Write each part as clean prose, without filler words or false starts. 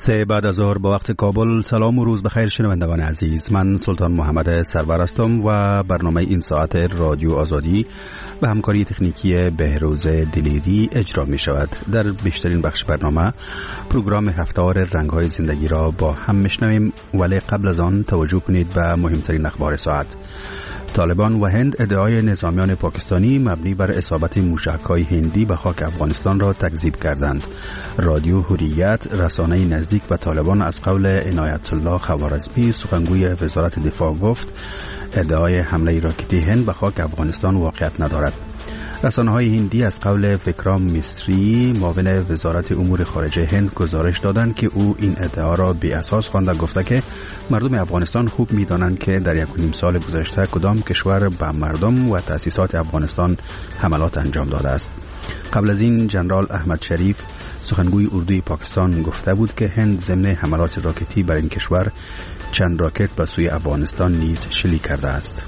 سه بعد از ظهر با وقت کابل. سلام و روز بخیر شنوندگان عزیز، من سلطان محمد سرور هستم و برنامه این ساعت رادیو آزادی و همکاری تکنیکی بهروز دلیری اجرا می شود. در بیشترین بخش برنامه پروگرام هفته‌وار رنگ‌های زندگی را با هم میشنویم، ولی قبل از آن توجه کنید به مهمترین اخبار ساعت. طالبان و هند ادعای نظامیان پاکستانی مبنی بر اصابت موشک‌های هندی به خاک افغانستان را تکذیب کردند. رادیو حریت، رسانه نزدیک به طالبان، از قول عنایت الله خوارزمی سخنگوی وزارت دفاع گفت ادعای حمله راکتی هند به خاک افغانستان واقعیت ندارد. رسانه‌های هندی از قول ویکرام میستری، معاون وزارت امور خارجه هند، گزارش دادند که او این ادعا را بی اساس خوانده، گفته که مردم افغانستان خوب می‌دانند که در 1.5 سال گذشته کدام کشور به مردم و تأسیسات افغانستان حملات انجام داده است. قبل از این جنرال احمد شریف، سخنگوی اردوی پاکستان، گفته بود که هند ضمن حملات راکتی بر این کشور چند راکت به سوی افغانستان نیز شلیک کرده است.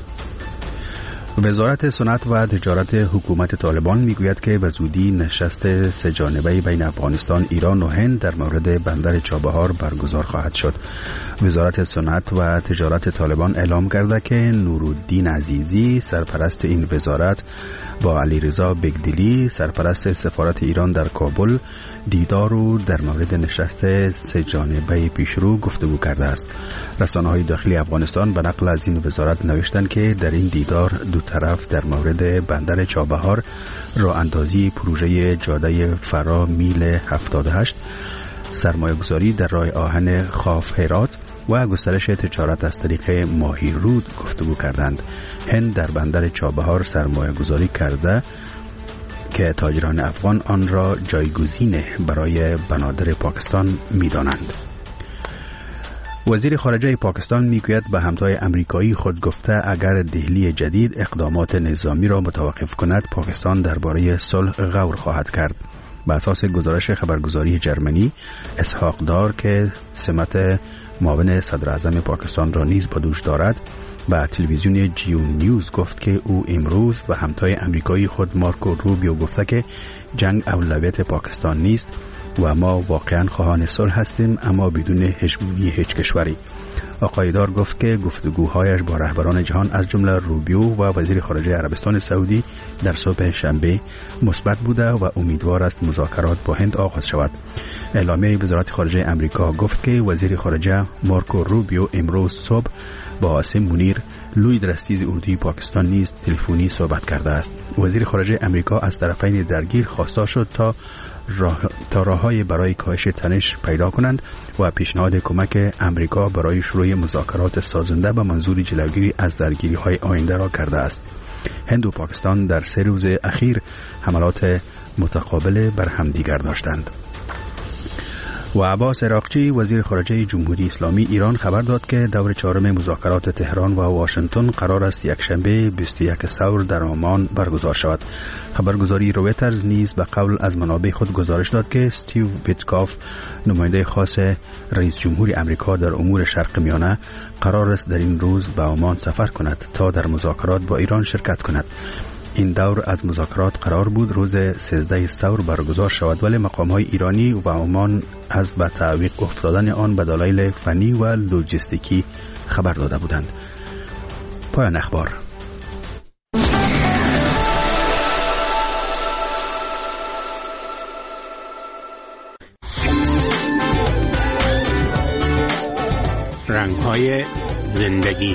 وزارت صنعت و تجارت حکومت طالبان میگوید که به زودی نشست سه جانبه بین افغانستان، ایران و هند در مورد بندر چابهار برگزار خواهد شد. وزارت صنعت و تجارت طالبان اعلام کرده که نورالدین عزیزی، سرپرست این وزارت، با علیرضا بگدلی، سرپرست سفارت ایران در کابل، دیدار و در مورد نشست سه جانبه پیشرو گفتگو کرده است. رسانه‌های داخلی افغانستان به نقل از این وزارت نوشتند که در این دیدار دو طرف در مورد بندر چابهار، راه اندازی پروژه جاده فرا میل 78، سرمایه‌گذاری در راه آهن خاف هرات و گسترش تجارت از طریق ماهی رود گفتگو کردند. هند در بندر چابهار سرمایه‌گذاری کرده که تاجران افغان آن را جایگزین برای بنادر پاکستان می‌دانند. وزیر خارجه پاکستان میگوید به همتای امریکایی خود گفته اگر دهلی جدید اقدامات نظامی را متوقف کند، پاکستان درباره صلح غور خواهد کرد. به اساس گزارش خبرگزاری جرمنی، اسحاق دار که سمت معاون صدر اعظم پاکستان را نیز با دوش دارد، به تلویزیون جیو نیوز گفت که او امروز به همتای امریکایی خود مارکو روبیو گفته که جنگ اولویت پاکستان نیست و ما واقعا خواهان صلح هستیم، اما بدون هجومی هیچ کشوری. آقای دار گفت که گفتگوهایش با رهبران جهان از جمله روبیو و وزیر خارجه عربستان سعودی در صبح شنبه مثبت بوده و امیدوار است مذاکرات با هند آغاز شود. اعلامیه وزارت خارجه امریکا گفت که وزیر خارجه مارکو روبیو امروز صبح با عاصم منیر، لوی درستیز اردوی پاکستان نیز تلفنی صحبت کرده است. وزیر خارجه امریکا از طرفین درگیر خواسته شد تا راه‌های برای کاهش تنش پیدا کنند و پیشنهاد کمک امریکا برای شروع مذاکرات سازنده به منظور جلوگیری از درگیری‌های آینده را کرده است. هند و پاکستان در 3 روز اخیر حملات متقابل بر همدیگر داشتند. و عباس عراقچی، وزیر خارجه جمهوری اسلامی ایران، خبر داد که دور 4 مذاکرات تهران و واشنگتن قرار است یکشنبه 21 ثور در عمان برگزار شود. خبرگزاری رویترز نیز به قول از منابع خود گزارش داد که استیو ویتکاف، نماینده خاص رئیس جمهور امریکا در امور شرق میانه، قرار است در این روز به عمان سفر کند تا در مذاکرات با ایران شرکت کند. این دور از مذاکرات قرار بود روز 13 ثور برگزار شود، ولی مقام‌های ایرانی و عمان از به تعویق افتادن آن به دلایل فنی و لوجستیکی خبر داده بودند. پایان اخبار. رنگ‌های زندگی.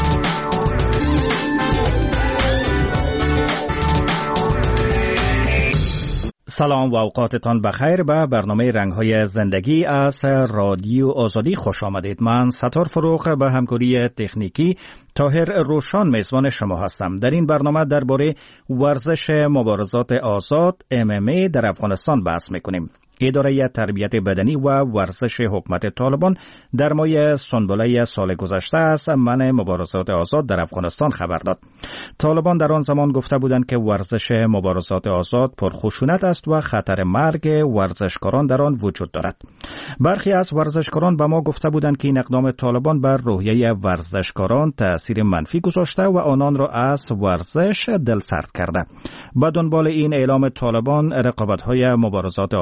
سلام و اوقاتتان بخیر. به برنامه رنگ‌های زندگی از رادیو آزادی خوش آمدید. من ستار فروغ به همکاری تکنیکی طاهر روشان میزبان شما هستم. در این برنامه درباره ورزش مبارزات آزاد MMA در افغانستان بحث می‌کنیم. اداره تربیت بدنی و ورزش حکومت طالبان در ماه سنبله سال گذشته از منع مبارزات آزاد در افغانستان خبر داد. طالبان در آن زمان گفته بودند که ورزش مبارزات آزاد پرخشونت است و خطر مرگ ورزشکاران در آن وجود دارد. برخی از ورزشکاران به ما گفته بودند که این اقدام طالبان بر روحیه ورزشکاران تأثیر منفی گذاشته و آنان را از ورزش دلسرد کرده. به دنبال این اعلام طالبان، رقابت‌های مبارزات آزاد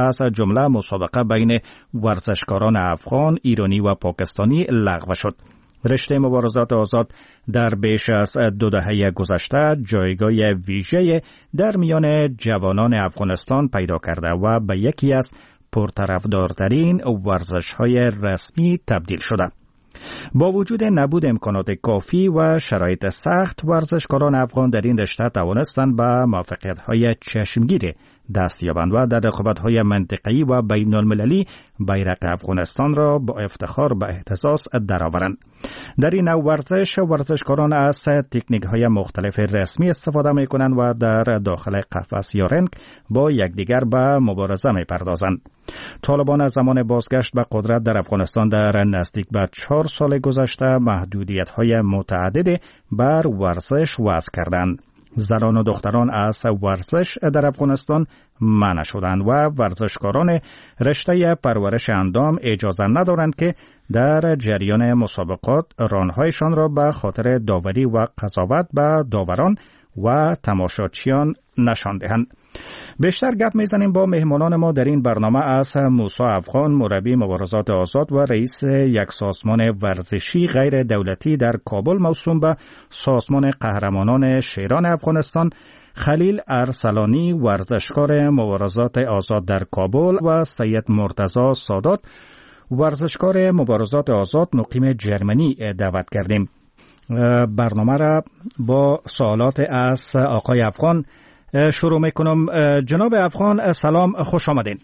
از جمله مسابقه بین ورزشکاران افغان، ایرانی و پاکستانی لغو شد. رشته مبارزات آزاد در بیش از 2 دهه گذشته جایگاه ویژه در میان جوانان افغانستان پیدا کرده و به یکی از پرطرفدارترین ورزش‌های رسمی تبدیل شده. با وجود نبود امکانات کافی و شرایط سخت، ورزشکاران افغان در این رشته توانستند به موفقیت‌های چشمگیر دست یابند و در رقابت‌های منطقه‌ای و بین‌المللی بیرق افغانستان را با افتخار به اهتزاز درآورند. در این نوع ورزش، ورزشکاران از تکنیک‌های مختلف رسمی استفاده می‌کنند و در داخل قفس یا رنگ با یکدیگر به مبارزه می‌پردازند. طالبان از زمان بازگشت به قدرت در افغانستان در نزدیک به 4 سال گذشته محدودیت‌های متعدد بر ورزش وضع کردند. زنان و دختران از ورزش در افغانستان منع شدند و ورزشکاران رشته پرورش اندام اجازه ندارند که در جریان مسابقات رانهایشان را به خاطر داوری و قضاوت به داوران و تماشاچیان نشان دهند. بیشتر گپ میزنیم با مهمانان ما در این برنامه از موسی افغان، مربی مبارزات آزاد و رئیس یک سازمان ورزشی غیر دولتی در کابل موسوم به سازمان قهرمانان شیران افغانستان، خلیل ارسلانی، ورزشکار مبارزات آزاد در کابل و سید مرتضی سادات، ورزشکار مبارزات آزاد مقیم جرمنی دعوت کردیم. برنامه را با سوالات از آقای افغان شروع میکنم. جناب افغان سلام، خوش آمدین.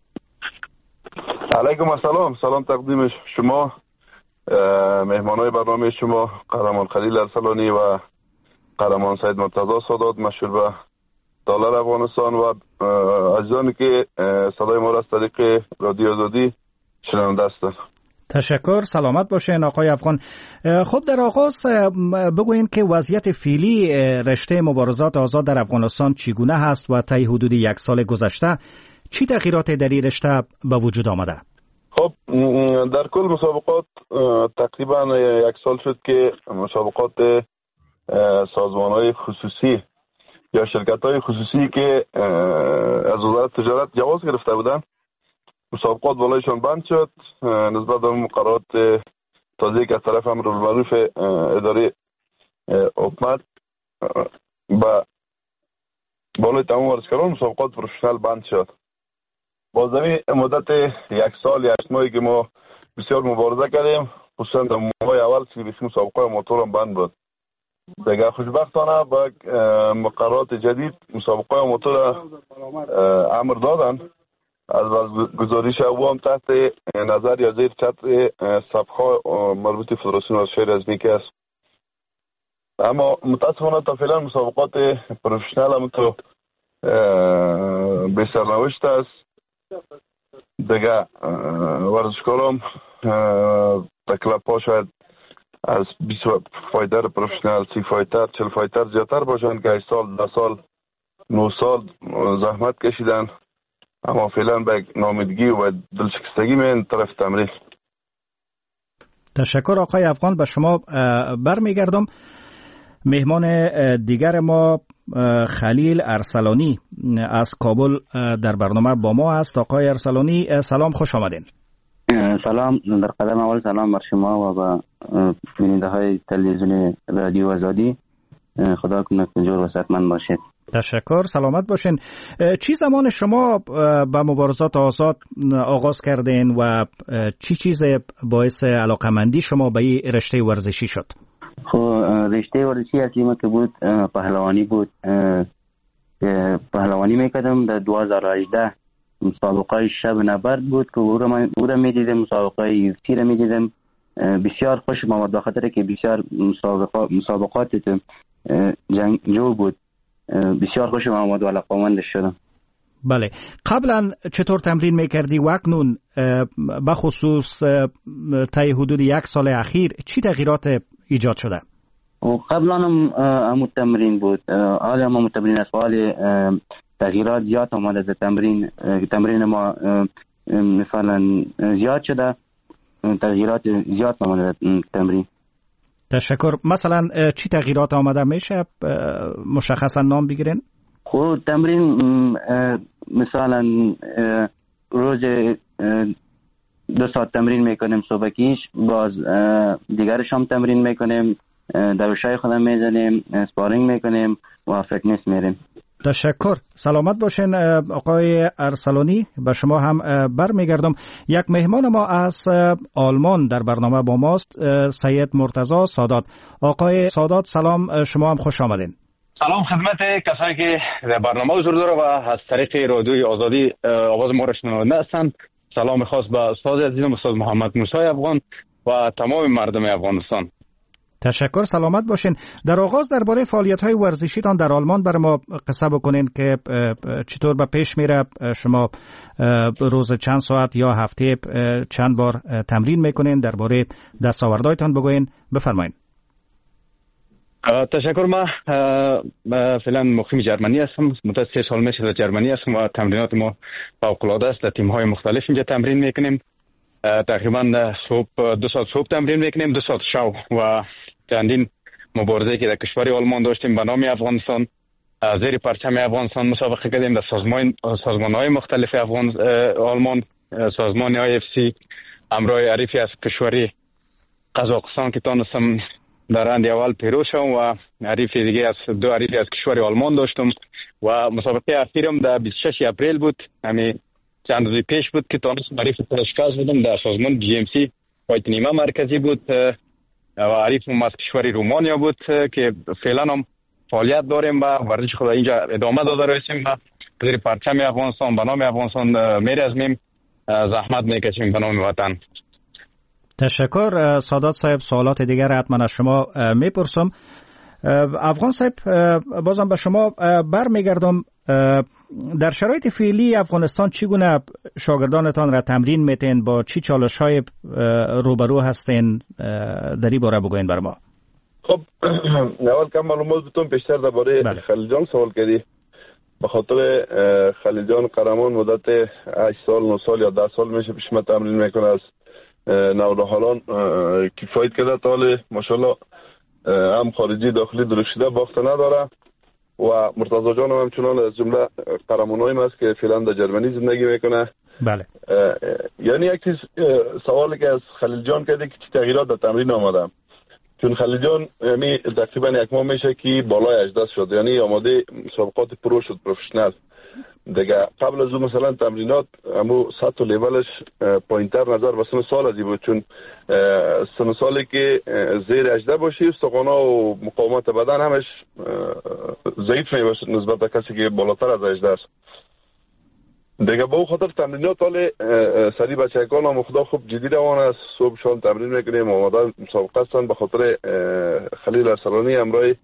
علیکم السلام. سلام تقدیم شما، مهمانای برنامه شما قهرمان خلیل ارسلانی و قهرمان سید مرتضی سادات مشهور به دلار افغانستان و عزیزانی که صدای ما را از طریق رادیو آزادی شنونده هستند. تشکر، سلامت باشین آقای افغان. خب در آغاز بگوین که وضعیت فعلی رشته مبارزات آزاد در افغانستان چگونه هست و طی حدود 1 سال گذشته چی تغییراتی در این رشته به وجود آمده؟ خب در کل مسابقات تقریبا 1 سال شد که مسابقات سازمان‌های خصوصی یا شرکت‌های خصوصی که از وزارت تجارت جواز گرفته بودند، مسابقات بالایشان بند شد نسبت به مقررات تازه‌ای که از طرف امرالمعروف اداره حکومت با بالای تمام ورزشکاران مسابقات پروفشنال بند شد. با زمین مدت 1 سال 8 ماهی که ما بسیار مبارزه کردیم، خصوصا در ماه اول که مسابقات موتور هم بند بود. دیگه خوشبختانه با مقررات جدید مسابقات موتور امر دادن از گزارش عوام تحت نظر یا زیر چتر سبخا مربوط فدراسیون ورزش‌های رزمی که است. اما متاسفانه تا فعلا مسابقات پروفشنال هم تو به سرنوشت است. دیگه ورزشکاران در کلاب ها شاید از 20 فایتر پروفشنال 30 فایتر 40 فایتر زیادتر باشند که 8 سال 10 سال 9 سال زحمت کشیدن، اما فعلا به ناامیدگی و دلشکستگی من طرف تمرین. تشکر آقای افغان. به شما برمیگردم. مهمان دیگر ما خلیل ارسلانی از کابل در برنامه با ما است. آقای ارسلانی سلام، خوش آمدین. سلام، در قدم اول سلام بر شما و به بیننده های تلویزیون رادیو آزادی. خدا کنه که جور و صحتمند باشید. تشکر، سلامت باشین. چی زمان شما با مبارزات آزاد آغاز کردین و چی چیز باعث علاقمندی شما به این رشته ورزشی شد؟ خب رشته ورزشی اصلی که بود پهلوانی بود. پهلوانی میکردم. در 2018 مسابقه شب نبرد بود که او را میدیدم، مسابقه یوفسی را میدیدم. بسیار خوشم آمد به خاطر که بسیار مسابقات جنگجو بود. بسیار خوشم آمد و علاقه‌مند شدم. بله، قبلا چطور تمرین میکردی و اکنون بخصوص طی حدود 1 سال اخیر چی تغییرات ایجاد شده؟ قبلا هم تمرین بود، حالا هم تمرین است، حالا تغییرات زیاد آمده در تمرین ما مثلا زیاد شده، تغییرات زیاد آمده در تمرین. تشکر. مثلا چی تغییرات آمده میشه مشخصا نام بگیرین؟ خب تمرین مثلا روز 2 ساعت تمرین میکنیم صبحکیش، باز دیگرش هم تمرین میکنیم، دوشای خودم میزنیم، اسپارینگ میکنیم و فیتنس میریم. تشکر. سلامت باشین آقای ارسلانی. به شما هم برمیگردم. یک مهمان ما از آلمان در برنامه با ماست، سید مرتضی سادات. آقای سادات سلام، شما هم خوش آمدین. سلام خدمت کسایی که در برنامه حضور داره و از طریق رادیوی آزادی آواز ما را شنونده هستند. سلام خاص به استاد عزیزم استاد محمد موسی افغان و تمام مردم افغانستان. تشکر. سلامت باشین. در آغاز درباره فعالیت‌های ورزشیتان در آلمان برای ما قصه بکنین که چطور به پیش میره. شما روز چند ساعت یا هفته چند بار تمرین میکنین؟ درباره دستاوردهایتان بگوین. بفرمایین. تشکر. من فعلا مقیم جرمنی هستم. مدت 3 سال میشه در جرمنی هستم و تمرینات ما فوق‌العاده است. در تیم‌های مختلف اینجا تمرین میکنیم. تقریبا صبح 2 ساعت صبح تمرین میکنیم، 2 ساعت شب و چندین مبارزه که در کشور آلمان داشتیم به نام افغانستان، زیر پرچم افغانستان مسابقه کردیم در سازمان‌های مختلف آلمان، سازمان IFC، امرای عریفی از کشوری قزاقستان که تانستم در راند اول پیروز شدم و عریفی دیگه از 2 عریفی از کشور آلمان داشتم و مسابقه اخیرم در 26 اپریل بود، همین چند روز پیش بود که تانستم عریف شکست بدم در سازمان GMC فایت نیمه مرکزی بود و عریفم از کشور رومانیا بود که فعلا هم فعالیت داریم و ورزش خود اینجا ادامه داده رسیم و زیر پرچم افغانستان به نام افغانستان میرزمیم، زحمت میکشیم به نام وطن. تشکر. سادات صاحب سوالات دیگر حتما از شما میپرسم. افغان صاحب بازم به شما برمیگردم. در شرایط فعلی افغانستان چگونه شاگردانتان را تمرین میتین؟ با چی چالش‌های روبرو هستین؟ در این باره بگوین بر ما. خب اول کم معلومات بتون بیشتر درباره خلیل جان سوال کردی. به خاطر خلیل جان قهرمان مدت 8 سال 9 سال یا 10 سال میشه پیش ما تمرین میکنه. از نوجوانان کفایت کرده تا حال ماشاءالله هم خارجی داخلی درشیده باخته نداره و مرتضی جان هم همچنان از جمله قهرمانای ما است که فعلا در جرمنی زندگی میکنه. بله. یعنی یک چیز سوالی که از خلیل جان کرده که چه تغییرات در تمرین آمده، چون خلیل جان یعنی تقریبا 1 ماه میشه که بالای 18 شد، یعنی آماده مسابقات پرو شد، پروفشنال دیگه. قبل از اون مثلا تمرینات امو سطح و لیولش پایینتر نظر به سن سال ازی بود، چون سن سالی که زیر 18 باشی استخوانا و مقاومت بدن همش ضعیف میباشه نسبت به کسی که بالاتر از 18 است دیگه. با خاطر تمرینات حال سری بچگان هم خدا خوب جدی روان است. صبح شام تمرین میکنیم، آماده مسابقه هستن. به خاطر خلیل ارسلانی امرای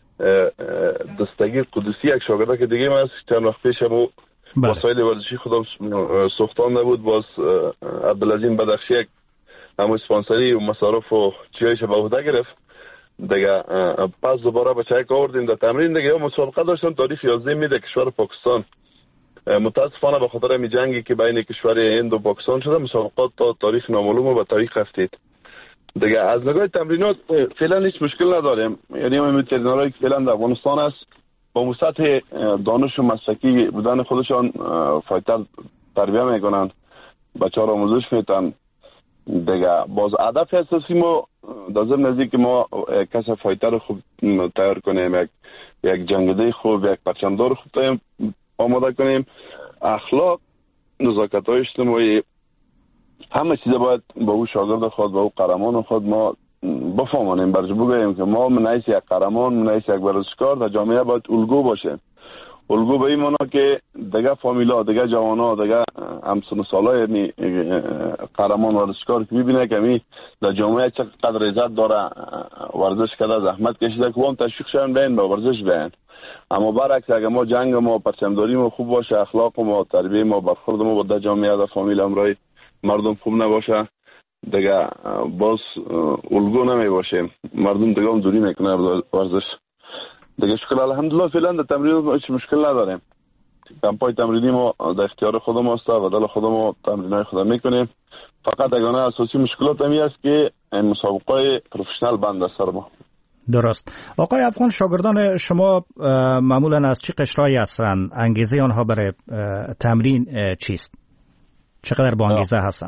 دستگیر قدسی یک شاگرده که دیگه من چند وقت پیش همو وسایل ورزشی خودم ساختان نبود، باز عبدالعظیم بدخشی یک همو اسپانسری و مصارف و چیایش به عهده گرفت دیگه. پس دوباره بچه‌ها آوردیم در تمرین دیگه. مسابقه داشتن تاریخ 11 میده کشور پاکستان. متاسفانه به خاطر می جنگی که بین کشور هند و پاکستان شده مسابقات تا تاریخ نامعلوم و به تاریخ رفتید دیگه. از نگاه تمرینات فعلا هیچ مشکل نداریم، یعنی ما ترینرایی که فعلا در افغانستان است با سطح دانش و مسلکی بودن خودشان فایتر تربیت میکنن، بچه‌ها را آموزش میدن دیگه. باز هدف اساسی ما در ضمن از اینکه ما کس فایتر خوب تیار کنیم، یک جنگنده خوب، یک پرچمدار خوب آماده کنیم، اخلاق، نزاکت‌های اجتماعی، همه چیز باید با او شاگرد خود، با او قهرمان خود ما بفهمانیم. برای بگوییم که ما من حیث یک قهرمان، من حیث یک ورزشکار در جامعه باید الگو باشه. الگو به این معنا که دیگه فامیلا، دیگه جوانا، دیگه همسن سالای یعنی قهرمان ورزشکار که میبینه که می در جامعه چقدر عزت داره، ورزش کرده، زحمت کشیده، که هم تشویق شون بین با ورزش بین. اما برعکس اگه ما جنگ ما پرچمداری ما خوب باشه، اخلاق ما، تربیت ما، برخورد ما با در جامعه در فامیل امرای مردم خوب نباشه دیگه، باز الگو نمی باشه، مردم دیگه هم دوری میکنه ورزش دیگه. شکر الحمدلله فعلا در تمرین هیچ مشکل نداریم. کمپای تمرینی ما در اختیار خودم است و بدل خودم تمرینای خودم میکنیم. فقط یگانه اساسی مشکلات همی است که این مسابقه پروفشنال بند است سر ما. درست. آقای افغان، شاگردان شما معمولا از چه قشرهایی هستند؟ انگیزه آنها برای تمرین چیست؟ چقدر با انگیزه هستن؟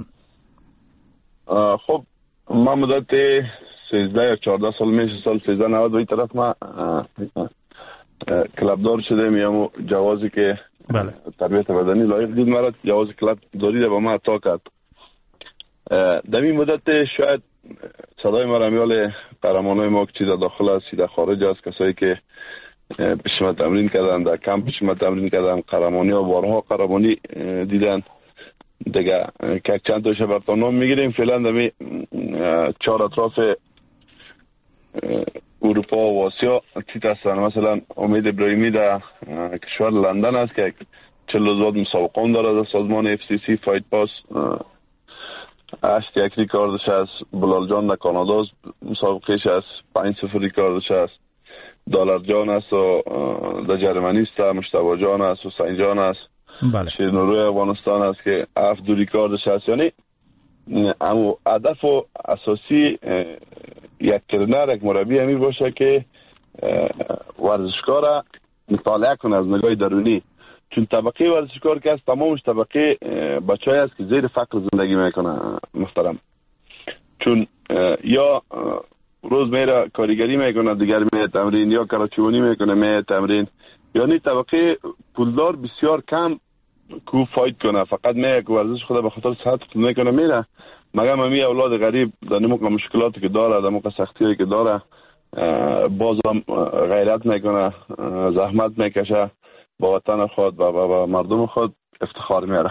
خب ما مدت 13 یا 14 سال میشه، سال 1390 به این طرف ما کلبدار شدیم. یا جوازی که تربیت بدنی لایق دید مرا، جواز کلب داری ده با ما عطا کرد. در این مدت شاید صدای ما رمیال قهرمانای ما که چیز داخل است چیز خارج است، کسایی که پیش ما تمرین کردن، در کمپ پیش ما تمرین کردن، قهرمانی و بارها قهرمانی دیدن دیگه که چند تاشو براتون نام میگیریم. فعلا در 4 اطراف اروپا و آسیا تیت هستن. مثلا امید ابراهیمی در کشور لندن است که 40 زاد مسابقان داره در سازمان FCC فایت پاس. 8-1 ریکاردش است. بلال جان در کانادا مسابقهش است، 5-0 ریکاردش است. دلار جان است و در جرمنی است. مشتبه جان است، حسین جان است. بله. شیرنوروی افغانستان است که 7 ریکاردش است. یعنی اما هدف و اساسی یک ترینر، یک مربی همین باشه که ورزشکار را مطالعه کنه از نگاه درونی. چون طبقه ورزشکار که است تمامش طبقه بچه‌ای است که زیر فقر زندگی میکنه محترم. چون یا روز میره کارگری میکنه، دیگر میره تمرین، یا کراچوانی میکنه میره تمرین. یعنی طبقه پولدار بسیار کم کو فایت کنه، فقط میره که ورزش خود به خاطر صحت خود میکنه میره. مگم همی اولاد غریب در نموقع مشکلاتی که داره، در موقع سختیایی که داره، بازم غیرت میکنه، زحمت میکشه، با وطن خود با مردم خود افتخار میاره.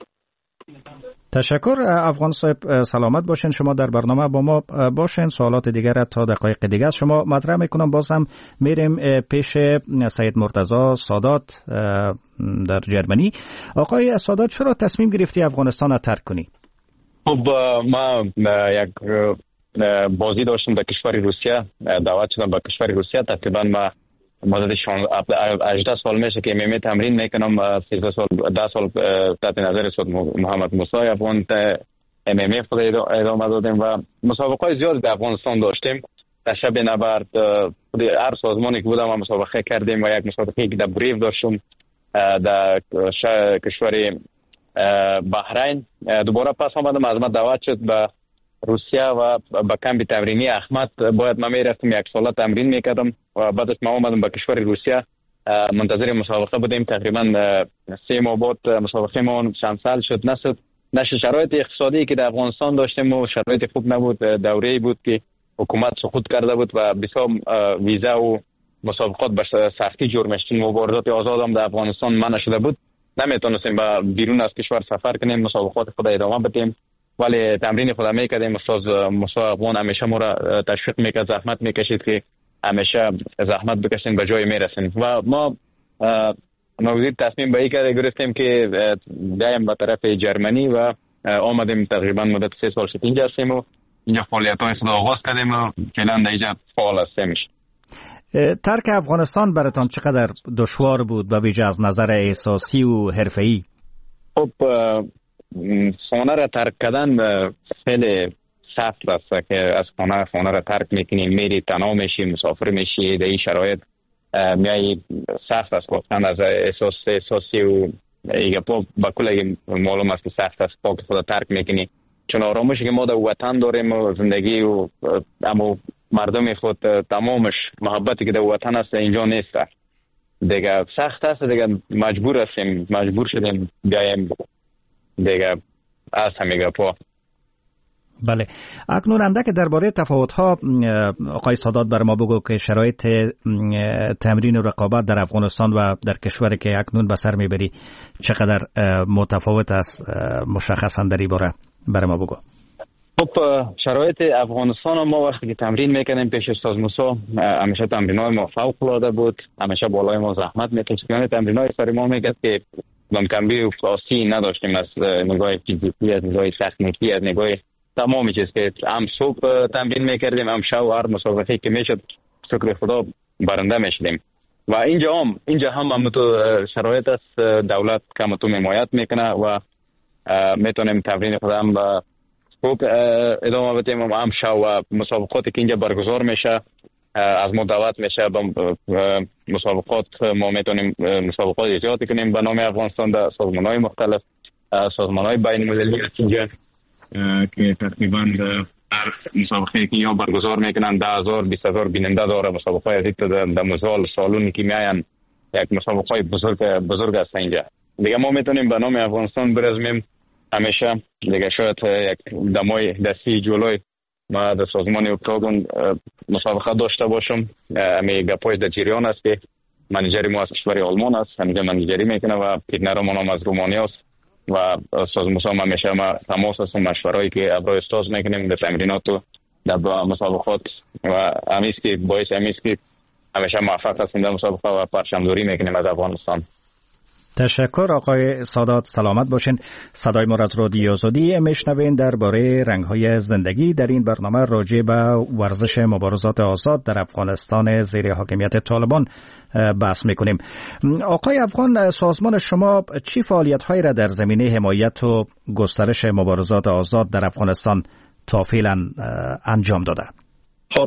تشکر افغان صاحب، سلامت باشین. شما در برنامه با ما باشین. سوالات دیگر تا دقایق دیگه از شما مطرح میکنم. باز هم میریم پیش سید مرتضی سادات در جرمنی. آقای سادات، چرا تصمیم گرفتی افغانستان را ترک کنی؟ خب ما یک بازی داشتم در کشور روسیه، دعوت شدم به کشور روسیه. تقریبا ما مدت 18 سال میشه که MMA تمرین میکنم. 13 سال 10 سال تحت نظر استاد محمد موسی افغان MMA خود ادامه دادیم و مسابقات زیاد در افغانستان داشتیم. در شب نبرد هر سازمانی که بودم ما مسابقه کردیم و یک مسابقه که در بریف داشتم در کشور بحرین. دوباره پس آمدم، از ما دعوت شد به روسیه و به کمپ تمرینی احمد باید ما میرفتم، یک سال تمرین میکردم و بعدش ما آمدم به کشور روسیه. منتظر مسابقه بودیم. تقریبا 3 ماه بعد مسابقه ما چند سال شد نشد. شرایط اقتصادی که در افغانستان داشتیم و شرایط خوب نبود. دوره‌ای بود که حکومت سقوط کرده بود و بسیار ویزا و مسابقات به سختی جور میشد. مبارزات آزاد هم در افغانستان منع شده بود. نمیتونستیم به بیرون از کشور سفر کنیم، مسابقات خود ادامه بدیم، ولی تمرین خود میکردیم. استاد موسی افغان همیشه ما را تشویق میکرد، زحمت میکشید که همیشه زحمت بکشین به جای میرسین و ما نوزید تصمیم به این گرفتیم که بیایم به طرف جرمنی و آمدیم. تقریبا مدت 3 سال شد اینجا هستیم و اینجا فعالیت‌های خود آغاز کردیم و فعلا اینجا فعال هستیم. ترک افغانستان براتون چقدر دشوار بود به ویژه از نظر احساسی و حرفه‌ای؟ خب خانه را ترک کردن خیلی سخت است که از خانه را ترک میکنی، میری تنها میشی، مسافر میشی، در این شرایط میای سخت است گفتن از احساسی و ایگه با کل معلوم است که سخت است پاک خود ترک میکنی. چون آرامشی که ما در وطن داریم و زندگی و اما مردم خود تمامش محبتی که در وطن است اینجا نیست دیگه. سخت است دیگه، مجبور شدیم بیایم دیگه از همه گپا. بله، اکنون اندک درباره تفاوت‌ها آقای سادات بر ما بگو که شرایط تمرین و رقابت در افغانستان و در کشوری که اکنون به سر میبری چقدر متفاوت است، مشخصا در این باره بر ما بگو. خب شرایط افغانستان ما وقتی که تمرین میکنیم پیش استاد موسی همیشه تمرینای ما فوق العاده بود، همیشه بالای ما زحمت میکشید. یعنی تمرینای سر ما میگه که کمبی خاصی نداشتیم از نگاه فیزیکی، از نگاه تکنیکی، از نگاه تمامی چیز که هم صبح تمرین میکردیم هم شب هر مسابقه که میشد شکر خدا برنده میشدیم. و اینجا هم تو شرایط است، دولت کم تو حمایت میکنه و میتونیم تمرین خود هم صبح ادامه بدیم و هم شب و مسابقاتی که اینجا برگزار میشه از ما دعوت میشه به مسابقات. ما میتونیم مسابقات زیادی کنیم به نام افغانستان در سازمان‌های مختلف سازمان‌های بین‌المللی هست اینجا که تقریباً هر مسابقه که یا برگزار میکنن 10,000 20,000 بیننده داره. مسابقه از در مزال سالونی که میاین یک مسابقه بزرگ است اینجا. دیگه ما میتونیم به نام افغانستان برزمیم همیشه. دیگه شاید یک دمای دستی جلوی ما در سازمان اکتاگون مسابقه داشته باشم. امی گپای در جریان است که منیجری ما از کشور آلمان است، همیشه منیجری میکنه و پیرنر ما از رومانیا است و سازمان همیشه ما تماس است و مشورهایی که ابرای استاز میکنیم در تمرینات و در مسابقات و همیست که باعث همیست که همیشه موفق هستیم در مسابقه و پرچمداری میکنیم از افغانستان. تشکر آقای سادات، سلامت باشین. صدای ما از رادیو آزادی میشنوین. درباره رنگ‌های زندگی در این برنامه راجع به ورزش مبارزات آزاد در افغانستان زیر حاکمیت طالبان بحث میکنیم. آقای افغان، سازمان شما چی فعالیت‌هایی را در زمینه حمایت و گسترش مبارزات آزاد در افغانستان تا فعلا انجام داده؟ خب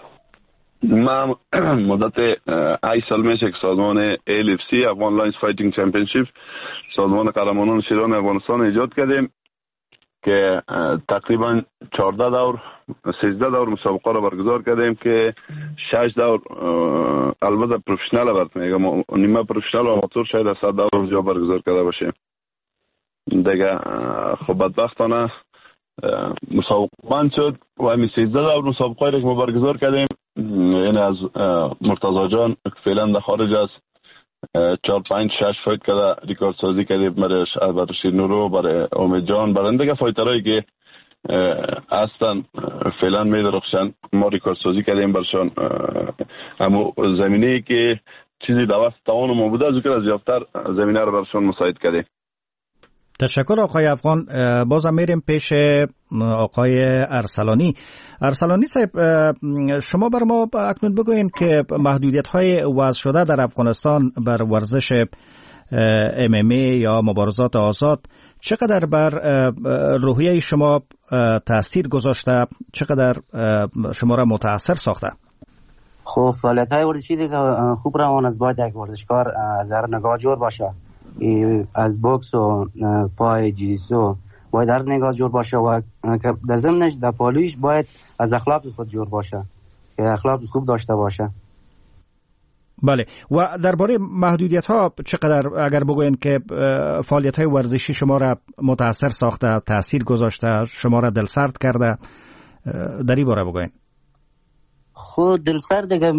من مدت 8 سال میشه که سازمان ALFC افغان لاینز فایتینگ چمپیونشیپ، سازمان قهرمانان شیران افغانستان ایجاد کردیم که تقریبا 13 دور مسابقه را برگزار کردیم که 6 دور البته پروفشنال برات میگم، نیمه پروفشنال و آماتور شاید 100 دور جا برگزار کرده باشه دیگه. خب بدبختانه مسابقه بند شد و همین 13 دور مسابقه را که ما برگزار کردیم، این از مرتضی جان فعلا در خارج است 4 5 6 فایت کرده ریکورد سازی کردیم برای شیر نورو، برای امید جان، برای دیگه فایترایی که هستن فعلا میدرخشن ما ریکورد سازی کردیم برشان. اما زمینه‌ای که چیزی در توان ما بوده از یافتر زمینه رو برشان مساعد کردیم. تشکر آقای افغان. بازم میریم پیش آقای ارسلانی. ارسلانی صاحب، شما بر ما اکنون بگوین که محدودیت‌های وضع شده در افغانستان بر ورزش MMA یا مبارزات آزاد چقدر بر روحیه شما تاثیر گذاشته، چقدر شما را متاثر ساخته؟ خب فعالیت‌های ورزشی دیگه خوب روان است. باید یک ورزشکار از هر نگاه جور باشه، از بوکس و پای جیسو باید هر نگاه جور باشه و در ضمنش در پالویش باید از اخلاق خود جور باشه که اخلاق خوب داشته باشه. بله. و درباره محدودیت ها چقدر اگر بگوین که فعالیت های ورزشی شما را متاثر ساخته، تاثیر گذاشته، شما را دلسرد کرده، در این باره بگوین. خود دلسرد دیگه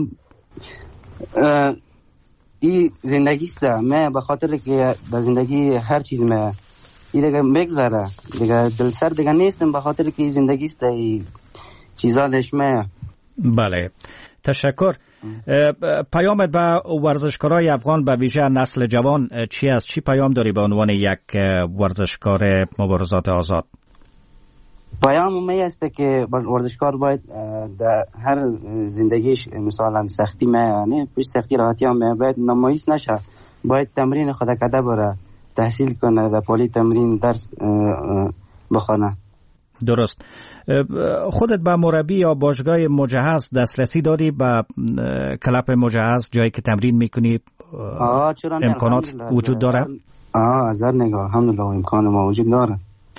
این زندگی است. من به خاطر که در زندگی هر چیز من این دیگه میگذره دیگه دلسرد دیگه نیستم به خاطر که زندگی است این چیزا دشمه. بله، تشکر. پیامت به ورزشکارای افغان به ویژه نسل جوان چی است؟ چی پیام داری به عنوان یک ورزشکار مبارزات آزاد؟ پیام می است که ورزشکار باید در هر زندگیش مثلا سختی نه پیش سختی راحتی هم باید نمایش نشه، باید تمرین خود کرده بره، تحصیل کنه، در پالی تمرین درس بخونه. درست. خودت به مربی یا باشگاه مجهز دسترسی داری؟ به کلپ مجهز جایی که تمرین میکنی امکانات وجود داره؟ از هر نگاه الحمدلله امکان ما وجود داره.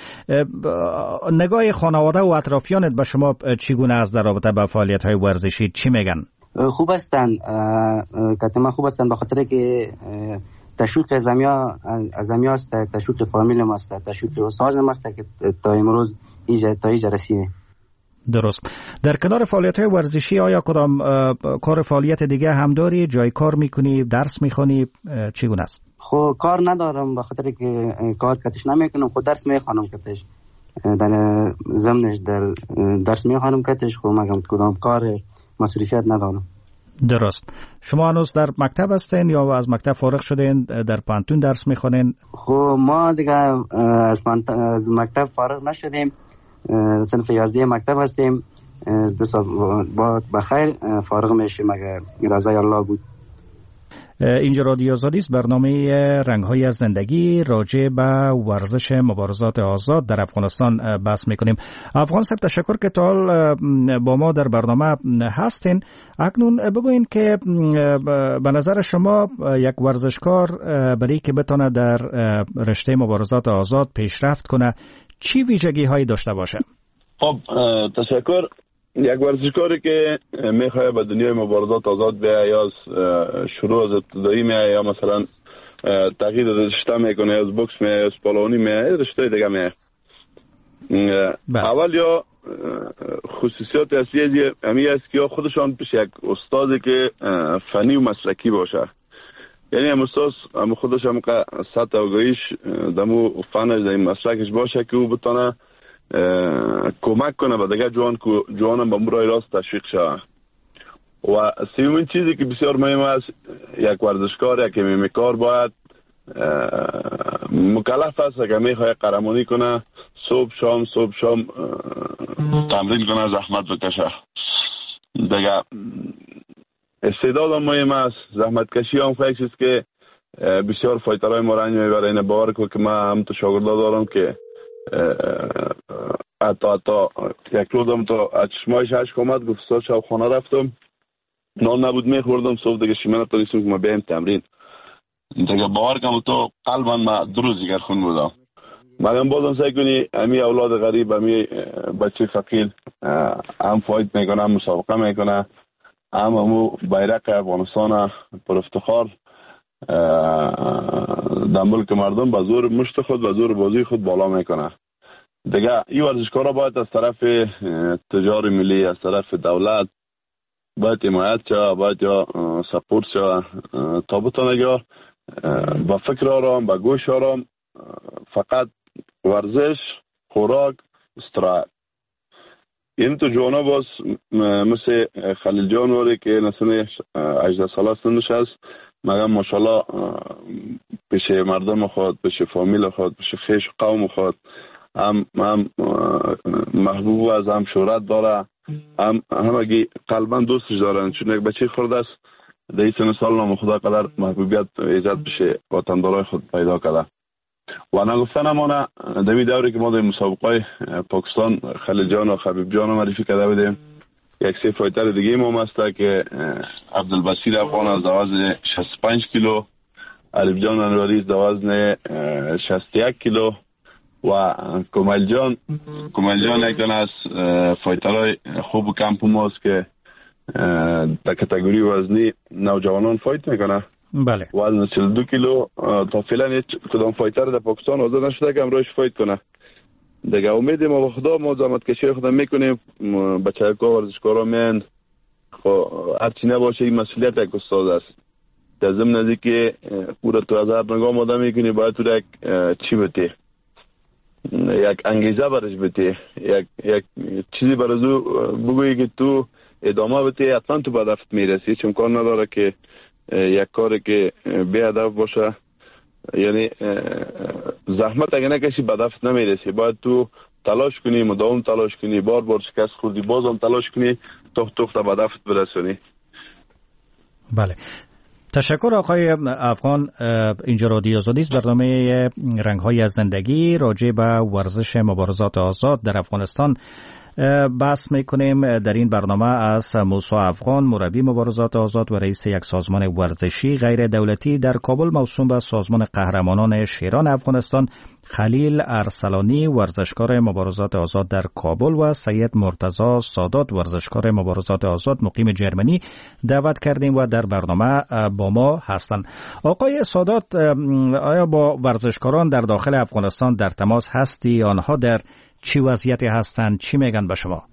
نگاه خانواده و اطرافیانت به شما چگونه است در رابطه با فعالیت های ورزشی؟ چی میگن؟ خوب هستن، کتما خوب هستن به خاطر که تشویق زمیا است، تشویق فامیل ما است، تشویق استاد ما است که تا امروز تا اینجا رسیده. درست. در کنار فعالیت های ورزشی آیا کدام کار فعالیت دیگه هم داری؟ جای کار میکنی؟ درس میخونی؟ چگونه است؟ خب کار ندارم به خاطر که کار کتش نمیکنم، خود درس میخوانم کتش، در ضمنش در درس میخوانم کتش. خب مگم کدام کار مسئولیت ندارم. درست. شما هنوز در مکتب هستین یا از مکتب فارغ شدین در پانتون درس میخونین؟ خب ما دیگه از مکتب فارغ نشدیم، صنف 11 مکتب هستیم، 2 سال بعد بخیر فارغ میشیم اگر رضای الله بود. اینجا رادیو آزادی است. برنامه رنگ‌های از زندگی راجع به ورزش مبارزات آزاد در افغانستان بحث می‌کنیم. افغان صاحب تشکر که تا حال با ما در برنامه هستین. اکنون بگوین که به نظر شما یک ورزشکار برای که بتونه در رشته مبارزات آزاد پیشرفت کنه چی ویژگی‌هایی داشته باشه؟ خب تشکر. یک ورزشکاری که میخواد به دنیای مبارزات آزاد بیایه یا شروع از ابتدایی میایه یا مثلا تغییر رشته میکنه، از بوکس میایه، از پالونی میایه، رشته دیگه میایه، اول یا خصوصیات اصلی همی است که خودشان پیش یک استادی که فنی و مسلکی باشه. یعنی هم استاد هم خودش هم سطح آگاهیش دمو فنش در مسلکش باشه که او بتونه کمک کنه به دیگه جوان هم به مرای راست تشویق شود. و سومین چیزی که بسیار مهم است، یک ورزشکار یک میمیکار باید مکلف است که میخواد قهرمانی کنه صبح شام تمرین کنه، زحمت بکشه. دیگه استعداد هم مهم است، زحمت کشی هم خواهی چیز که بسیار فایترهای ما رنج میبره. این باور که من هم تو شاگردا دارم که حتی یک روزم تا چشمایش هشت آمد، گفت استاد شب خانه رفتم نان نبود میخوردم، صبح دیگه شیمنه تا نیستم که ما بیم تمرین. دیگه باور کنم تو قلبا ما دو روز دیگر خون بودم. مگم بازم سعی کنی امی اولاد غریب، امی بچه فقیر هم فایت میکنه، هم مسابقه میکنه، همو بیرق افغانستان پر افتخار در ملک مردم به زور مشت خود و زور بازی خود بالا میکنه. دیگه این ورزشکارا باید از طرف تجار ملی، از طرف دولت باید حمایت شود، باید یا سپورت شود تا بتونه یا با فکر آرام، با گوش آرام، فقط ورزش، خوراک، استراحت. این تو جوانا باز مثل خلیل جان واری که نسل 18 ساله سنش هست، مگم ماشاءالله پیش مردم خود، پیش فامیل خود، پیش خیش قوم خود هم محبوب است، هم شهرت داره، همگی قلبا دوستش دارن. چون یک بچه خورده است در این سن سال نام خدا قدر محبوبیت ایجاد بشه وطندارای خود پیدا کرده. و نگفتن امانه در دوری که ما در مسابقه پاکستان خلیل جان و خبیب جان رو معرفی کرده بودیم، یک سه فایتر دیگه ما هسته که عبدالبصیر افغان از وزن 65 کیلو، علیب جان انواری از وزن 61 کیلو و کمال جان یک دانه از فایترهای خوب و کمپ ماست که در کتگوری وزنی نوجوانان فایت میکنه. بله. وزن 42 کیلو تا فعلا کدام فایتر در پاکستان آزاد نشده که امروز فایت کنه. دیگه امید ما به خدا، ما زحمت کشی خود میکنیم، بچه‌ها ورزشکارا میان، خب هرچی نباشه این مسئولیت یک استاد است. در ضمن از اینکه پورا تو هزار نگاه ماده میکنی، باید تو یک چی بده، یک انگیزه برش بده، یک چیزی برازو بگویی که تو ادامه بده، حتما تو به هدفت میرسی. چون کار نداره که یک کاری که بی هدف باشه، یعنی زحمت اگه نکشی به هدفت نمیرسی. باید تو تلاش کنی، مداوم تلاش کنی، بار شکست خوردی بازم تلاش کنی تا به هدفت برسونی. بله، تشکر آقای افغان. اینجا رادیو آزادی است. برنامه رنگ‌های از زندگی راجع به ورزش مبارزات آزاد در افغانستان بحث میکنیم. در این برنامه از موسی افغان، مربی مبارزات آزاد و رئیس یک سازمان ورزشی غیر دولتی در کابل موسوم به سازمان قهرمانان شیران افغانستان، خلیل ارسلانی ورزشکار مبارزات آزاد در کابل و سید مرتضی سادات ورزشکار مبارزات آزاد مقیم جرمنی دعوت کردیم و در برنامه با ما هستند. آقای سادات، آیا با ورزشکاران در داخل افغانستان در تماس هستی؟ آنها در چی وضعیتی هستند؟ چی میگن به شما؟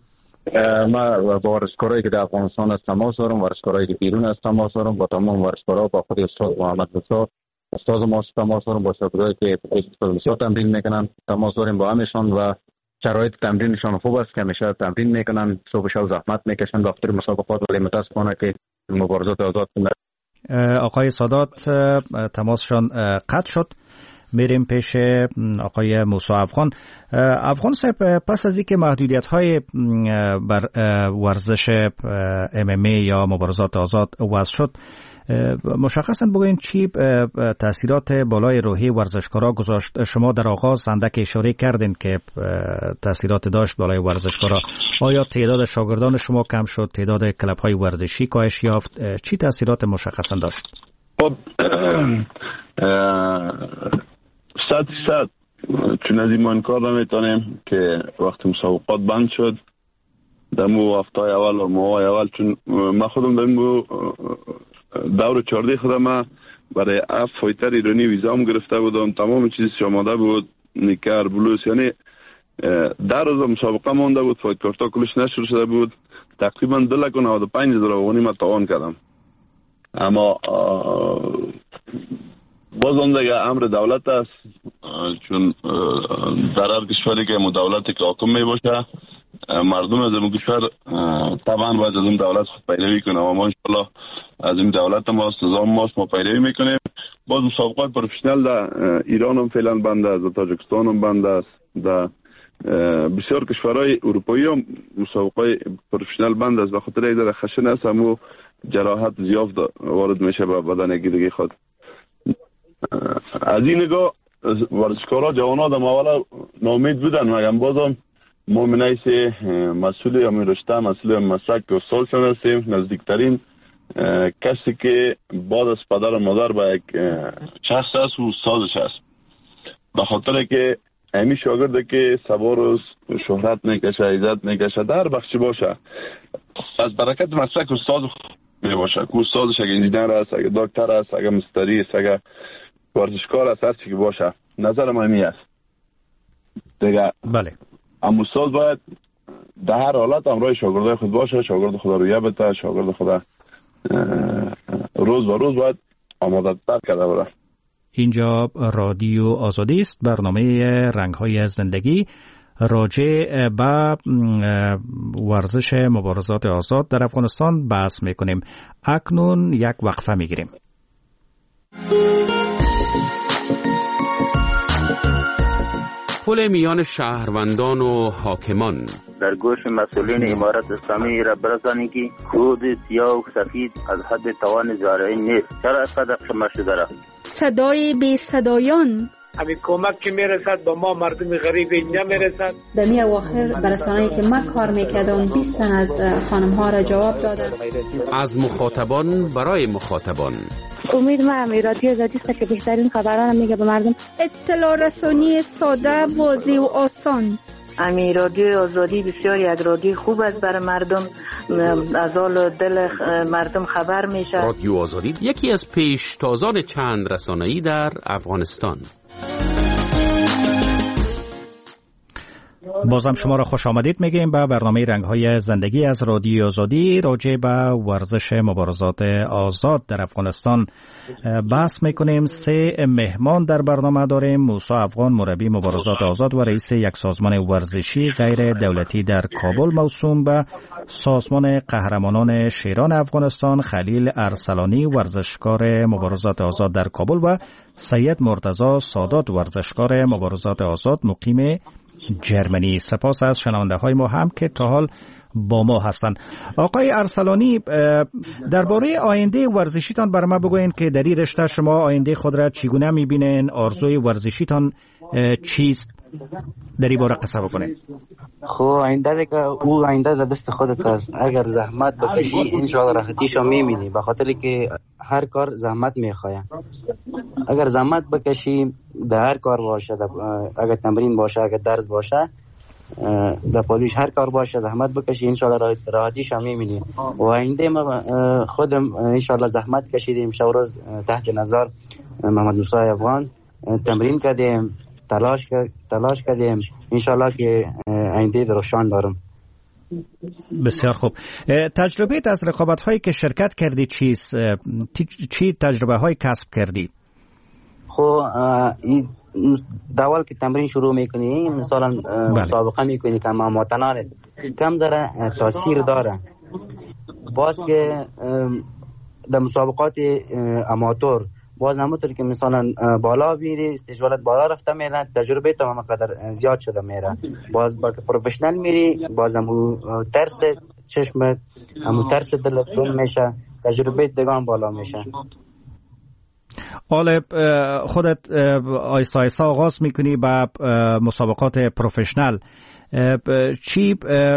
ما با ورزشکارایی که در افغانستان از تماس دارم، ورزشکارایی که بیرون از تماس دارم، با تمام ورزشکارا، با خود استاد محمد رضا استاد ما تماس دارم، با شاگردایی که بسیار تمرین میکنن تماس داریم با همشان و شرایط تمرینشان خوب است که همیشه تمرین میکنن، صبح و شب زحمت میکشن داخل مسابقات، ولی متاسفانه که مبارزات آزاد آقای سادات تماسشان قطع شد. میریم پیش آقای موسی افغان. افغان صاحب، پس از اینکه محدودیت‌های بر ورزش MMA یا مبارزات آزاد وضع شد، مشخصاً بگوین چی تاثیرات بالای روحی ورزشکارا گذاشت؟ شما در آغاز اندک اشاره کردین که تاثیرات داشت بالای ورزشکارا. آیا تعداد شاگردان شما کم شد؟ تعداد کلب‌های ورزشی کاهش یافت؟ چی تاثیرات مشخصاً داشت؟ خب 100% چون از این ما انکار نمیتونیم که وقتی مسابقات بند شد دمو هفته‌های اول و ماهای اول، چون من خودم دمو دور 14 خودم برای 7 فایتر ایرانی ویزام گرفته بودم، تمام چیز آماده بود، نیکر بلوس، یعنی در روز مسابقه مونده بود، فایت کارتا کلش نشر شده بود، تقریبا 2,95,000 افغانی من تاوان کردم. اما بازم دیگه امر دولت است، چون در هر کشوری که دولتی که حاکم می باشه مردم از این کشور طبعا باید از این دولت خود پیروی کنه و ما انشالله از این دولت ماست، نظام ماست، ما پیروی میکنیم. باز مسابقات پروفشنال در ایران هم فعلا بند است، در تاجیکستان هم بند است، در بسیار کشورهای اروپایی هم مسابقات پروفشنال بند است، به خاطر ایده خشن است همو جراحت زیاد وارد میشه به بدن گیرگی خود. از این نگاه ورزشکارا جوانا در اولا ناامید بودن، مگم بازم ما منیس مسئول همین رشته، مسئول مسلک و استادشان هستیم. نزدیکترین کسی که بعد از پدر و مادر به یک شخص هست و استادش هست، به خاطر که همین شاگرده که سوار شهرت نکشه، عزت نکشه، در بخشی باشه، از برکت مسلک استاد می باشه که استادش اگه انجینر است، اگه دکتر است، اگه مستری است، اگه ورزشکار است، هر چی که باشه. نظر من این است دیگه. بله، اما استاد باید در هر حالت همراه شاگردای خود باشه، شاگرد خدا رویه بده، شاگرد خدا روز و روز باید آماده تر کرده بره. اینجا رادیو آزادی است، برنامه رنگ‌های زندگی. راجع به ورزش مبارزات آزاد در افغانستان بحث میکنیم. اکنون یک وقفه میگیریم. پل میان شهروندان و حاکمان در گوش مسئولین امارت اسلامی را برسانی که خود سیاه و سفید از حد توان زارعین نیست. چرا اینقدر شما شده را؟ صدای بی صدایان همین کمک که میرسد با ما مردم غریب اینجا میرسد. دمی اواخر برسانه‌ای که من کار میکردم 20 تن از خانم ها را جواب دادن. از مخاطبان برای مخاطبان. امید من رادیو آزادی است که بهترین خبران میگه به مردم. اطلاع رسانی ساده، واضح و آسان. امی رادیو آزادی بسیار یک رادیو خوب است برای مردم، از حال دل مردم خبر میشه. رادیو آزادی یکی از پیشتازان چند رسانه‌ای در افغانستان. بازم شما را خوش آمدید میگیم به برنامه رنگ‌های زندگی از رادیو آزادی. راجع به ورزش مبارزات آزاد در افغانستان بحث میکنیم. 3 مهمان در برنامه داریم. موسی افغان، مربی مبارزات آزاد و رئیس یک سازمان ورزشی غیر دولتی در کابل موسوم به سازمان قهرمانان شیران افغانستان، خلیل ارسلانی، ورزشکار مبارزات آزاد در کابل و سید مرتضی سادات، ورزشکار مبارزات آزاد مقیم جرمنی. سپاس از شنونده های ما هم که تا حال با ما هستند. آقای ارسلانی، درباره آینده ورزشیتان برای ما بگوین که در این رشته شما آینده خود را چگونه میبینین؟ آرزوی ورزشیتان چیست؟ در این باره قصه بکنین. خب آینده که او آینده در دست خودت است. اگر زحمت بکشی انشاءالله راحتیشو میبینی، به خاطر که هر کار زحمت میخواد. اگر زحمت بکشی در هر کار باشه، اگر تمرین باشه، اگر درس باشه، در پالیش هر کار باشه، زحمت بکشی انشاءالله راحتیشو میبینی. و آینده ما خودم انشاءالله زحمت کشیدیم، شب روز تحت نظر محمد موسی افغان تمرین کردیم، تلاش کردیم، انشالله که آینده روشن دارم. بسیار خوب. تجربه از رقابت هایی که شرکت کردی چیست؟ چی تجربه های کسب کردی؟ خب داول که تمرین شروع میکنی، مثلا مسابقه میکنی که متنانه کم ذره تاثیر داره. باز که در مسابقات اماتور باز همونطور که مثلا بالا میری، استجوالت بالا رفته میره، تجربه تو هم قدر زیاد شده میره. باز با پروفشنال میری، باز همون ترس چشمت، همون ترس دلت گم میشه، تجربه دیگه بالا میشه. حالا خودت آیسته آیسته آغاز میکنی به مسابقات پروفشنال، چی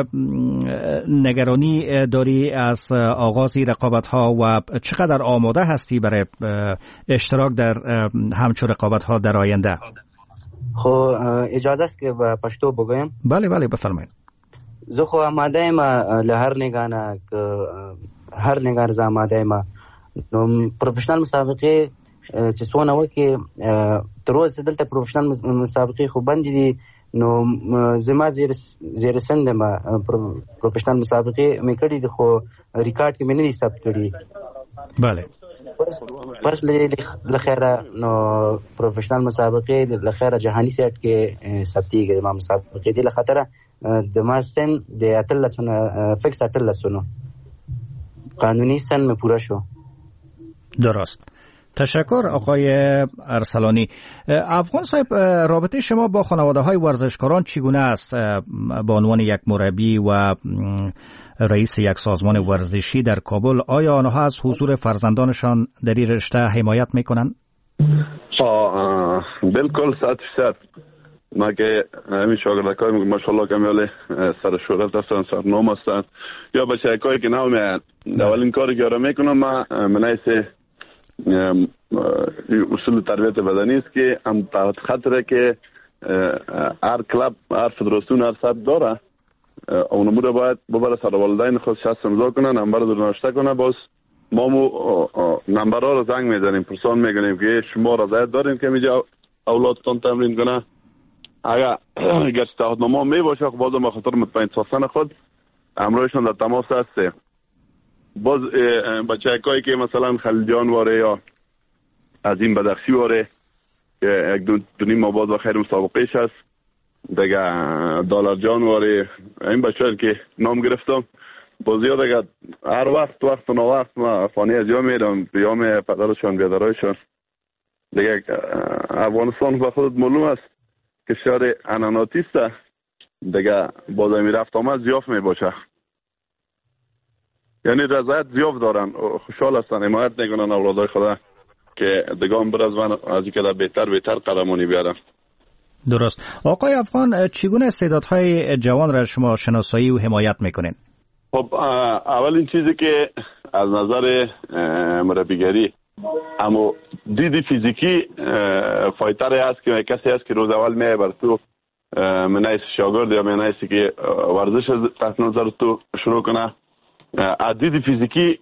نگرانی داری از آغازی رقابت ها و چقدر آماده هستی برای اشتراک در همچون رقابت ها در آینده؟ خب اجازه است که به پشتو بگویم؟ بله بفرمایید. زه خو آماده یم له هر نگانه که هر نگار زه آماده یم. نو پروفشنال مسابقه چې څونه وکي تر اوسه دلته پروفشنال مسابقه خو بند دي، نو زما زیر سند ما پروفشنال مسابقه مې کړې دي خو ریکارډ کې مې نه دي ثبت کړي. بله بس لخيره نو پروفشنال مسابقه لخيره جهاني سیټ کې ثبتيږي. ما مسابقه دي لخاطر د ما سن د اتلسونه فکس اتلسونه قانونی سن مې پورا شو. درست. تشکر آقای ارسلانی. افغان صاحب، رابطه شما با خانواده های ورزشکاران چگونه است به عنوان یک مربی و رئیس یک سازمان ورزشی در کابل؟ آیا آنها از حضور فرزندانشان در این رشته حمایت میکنند؟ بالکل 100%. ما که همین شاگردکای ماشاءالله کمیال سر شهرت هستن، سر نام هستن، یا بچه‌هایی که نو میان اولین کاری که میکنم ما منایسه اصول تربیت بدنی است که هم تحت خطره که هر کلاب، هر فدراسیون، هر سطح داره، اونمو رو باید ببره سر والدین خودش امضا کنن، نمبر رو نوشته کنه. باز ما نمبرها رو زنگ میزنیم، پرسان میکنیم که شما رضایت دارین که میجا اولادتان تمرین کنه. اگر گشتهادنامه می باشه باز ما خاطر مطمئن ساختن خود همراهشان در تماس هسته. باز بچه‌هایی که مثلا خلیجان واره یا از این بدخشی واره که یک دو نیم آباد و خیر مسابقهش هست دیگه، دالر جان واره، این بچه‌ها که نام گرفتم بازی ها دیگه هر وقت و نوقت ما فانی از یا میرم بیام پدرشان بیادرایشان دیگه. افغانستان به خودت معلوم است که شهر اناناتی است دیگه، باز می رفت آمد زیاف می باشه، یعنی رضایت زیاف دارن، خوشحال هستن، حمایت میکنن اولادای خدا که دیگه برازون از اینکه در بهتر قدمانی بیارن. درست. آقای افغان، چگونه استعدادهای جوان را شما شناسایی و حمایت میکنین؟ خب اولین چیزی که از نظر مربیگری اما دیدی فیزیکی فایتر هست که کسی هست که روز اول میای بر تو منایس شاگرد یا منایسی که ورزش تحت نظر تو شروع کنه، دیدی فیزیکی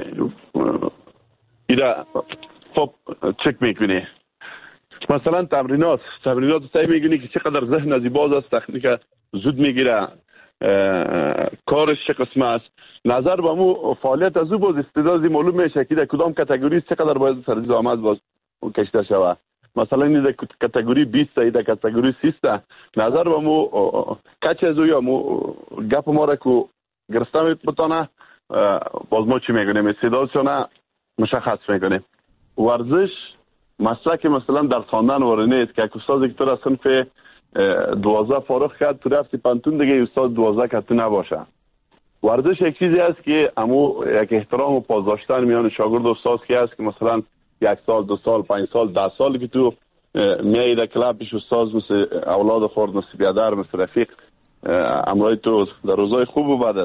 ایرا خب چک میکنی. مثلا تمرینات سعی میکنی که چقدر ذهن از باز است، تکنیک زود میگیره، کارش چه قسمه است، نظر به مو فعالیت از او باز استعدادی معلوم میشه که در کدام کاتگوری چقدر باید سرزی آمد باز کشته شود. مثلا این در کاتگوری 20 تا در کاتگوری 30 تا نظر به مو کچ از او یا مو گپ ما را که گرسته میتونه باز ما چی میکنیم استعدادشون مشخص میکنیم. ورزش مسلک مثلا در خواندن واره نیست که استاد که تو را صنف 12 فارغ کرد تو رفتی پانتون دیگه استاد 12 که تو نباشه. ورزش یک چیزی است که امو یک احترام و پاسداشتن میان شاگرد و استاد که است که مثلا 1 سال 2 سال 5 سال 10 سال که تو میای در کلاب پیش استاد مثل اولاد خورد مثل بیادر مثل رفیق امرای تو در روزای خوب و بدت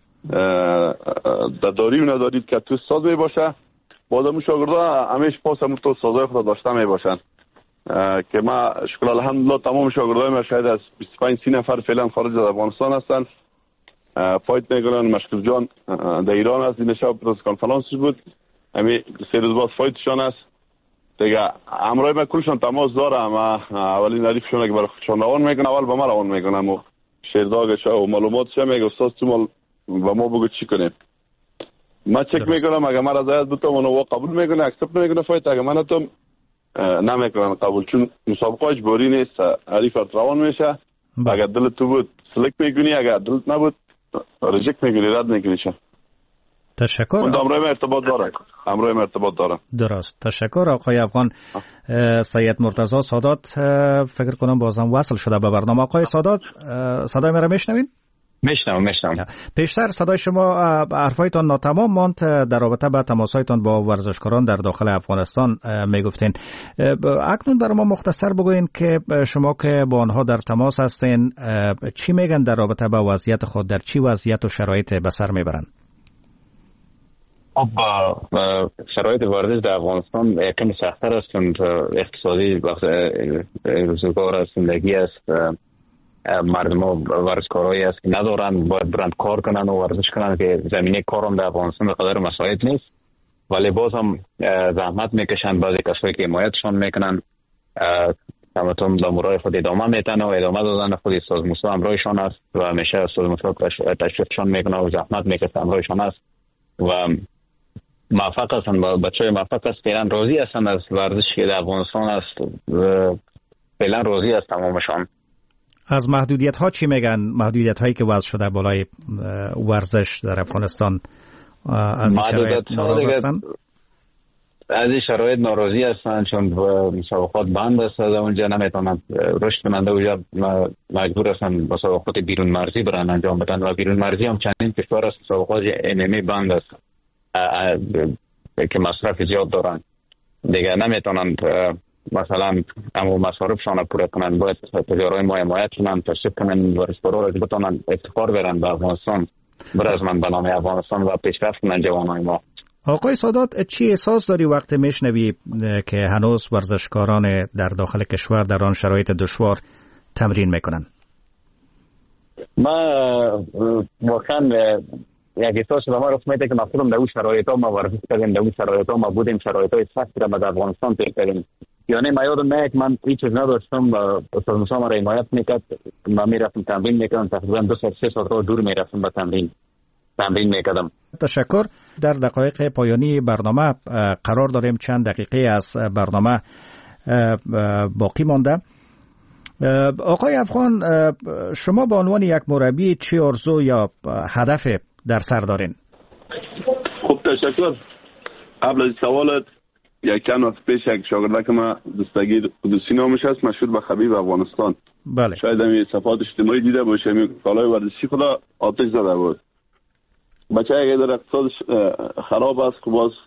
در داری و ندارید که تو استاد می باشه. بازم شاگردها همیشه پاس هم تو استادای خود داشته می باشن که ما شکر الحمدلله تمام شاگردای ما شاید از 25-30 نفر فعلا خارج از افغانستان هستن، فایت میکنن. مشکل جان در ایران است، این شب پرس کانفرانسش بود، همین 3 روز بعد فایتشان است دیگه. همراه ما کلشان تماس دارم، اولین عریفشون که برای خودشان روان میکنن اول به ما روان میکنم و شیرداغش و معلوماتش میگه استاد تو مال و ما بگو چی کنیم. ما چک میکنم اگه من رضایت بتم اونو قبول میکنه اکسپت میکنه فایت، اگه من اتم نمیکنن قبول، چون مسابقه اجباری نیست، عریفت روان میشه. اگر دلت تو بود سلکت میکنی، اگر دلت نبود ریجکت میکنی، رد میکنی. تشکر. همراه ارتباط دارم. درست. تشکر آقای افغان. سید مرتضی سادات فکر کنم بازم وصل شده به برنامه. آقای سادات صدای مرا میشنوین؟ میشنم. پیشتر صدای شما حرفایتان ناتمام ماند در رابطه با تماسایتان با ورزشکاران در داخل افغانستان میگفتین. اکنون برای ما مختصر بگوین که شما که با آنها در تماس هستین چی میگن در رابطه با وضعیت خود، در چی وضعیت و شرایط به سر میبرند؟ خب شرایط ورزش در افغانستان یکم سخت‌تر است چون اقتصادی وقت روزگار است، زندگی است، مردم ها ورزشکارایی است که ندارن، باید برند کار کنن و ورزش کنن که زمینه کارم در افغانستان به قدر مساعد نیست، ولی باز هم زحمت میکشن. بعضی کسایی که حمایتشان میکنن تمام دامورای خود ادامه میتن و ادامه دادن خود استاد موسی همراهشان است و همیشه استاد موسی تشویقشان میکنه و زحمت میکشه همراهشان است و موفق هستن. بچه‌های موفق است، فعلا راضی هستن از ورزشی که در افغانستان است، فعلا راضی است تمامشان. از محدودیت ها چی میگن؟ محدودیت هایی که وضع شده بالای ورزش در افغانستان، از شرایط ناراضی هستن؟ از این شرایط ناراضی هستن چون مسابقات بند است، از اونجا نمیتونن رشد کنند، اونجا مجبور هستن مسابقات بیرون مرزی برن انجام بدن و بیرون مرزی هم چندین کشور است مسابقات MMA بند است که مصرف زیاد دارن، دیگه نمیتونن مثلا اما مصارفشان پورا کنن. باید تجارای ما حمایت کنن، تشویق کنن، ورزشکارا را بتونن افتخار برن به افغانستان، برازمن به نام افغانستان و پیشرفت کنن جوانای ما. آقای سادات، چی احساس داری وقتی میشنوی که هنوز ورزشکاران در داخل کشور در آن شرایط دشوار تمرین میکنن؟ ما واقعا یک احساس به ما رسید که ما خودم در اون شرایط ها ما ورزش کردیم، در اون شرایط ها ما بودیم، شرایط های سختی را در افغانستان طی کردیم. یعنی ما یادم میاد من هیچ چیز نداشتم و استاد موسی ما را حمایت میکرد، ما میرفتم تمرین میکردم، تقریبا 2 ساعت 3 ساعت دور میرفتم به تمرین میکردم. تشکر. در دقایق پایانی برنامه قرار داریم، چند دقیقه از برنامه باقی مانده. آقای افغان، شما به عنوان یک مربی چی آرزو یا هدف در سر دارین؟ خب تشکر. قبل از سوالت یک چند وقت پیش یک شاگردک ما دستگیر قدوسی نامش هست، مشهور به خبیب افغانستان. بله. شاید همین صفحات اجتماعی دیده باشه، همین کالای ورزشی خدا آتش زده بود. بچه اگه در اقتصادش خراب است خب باز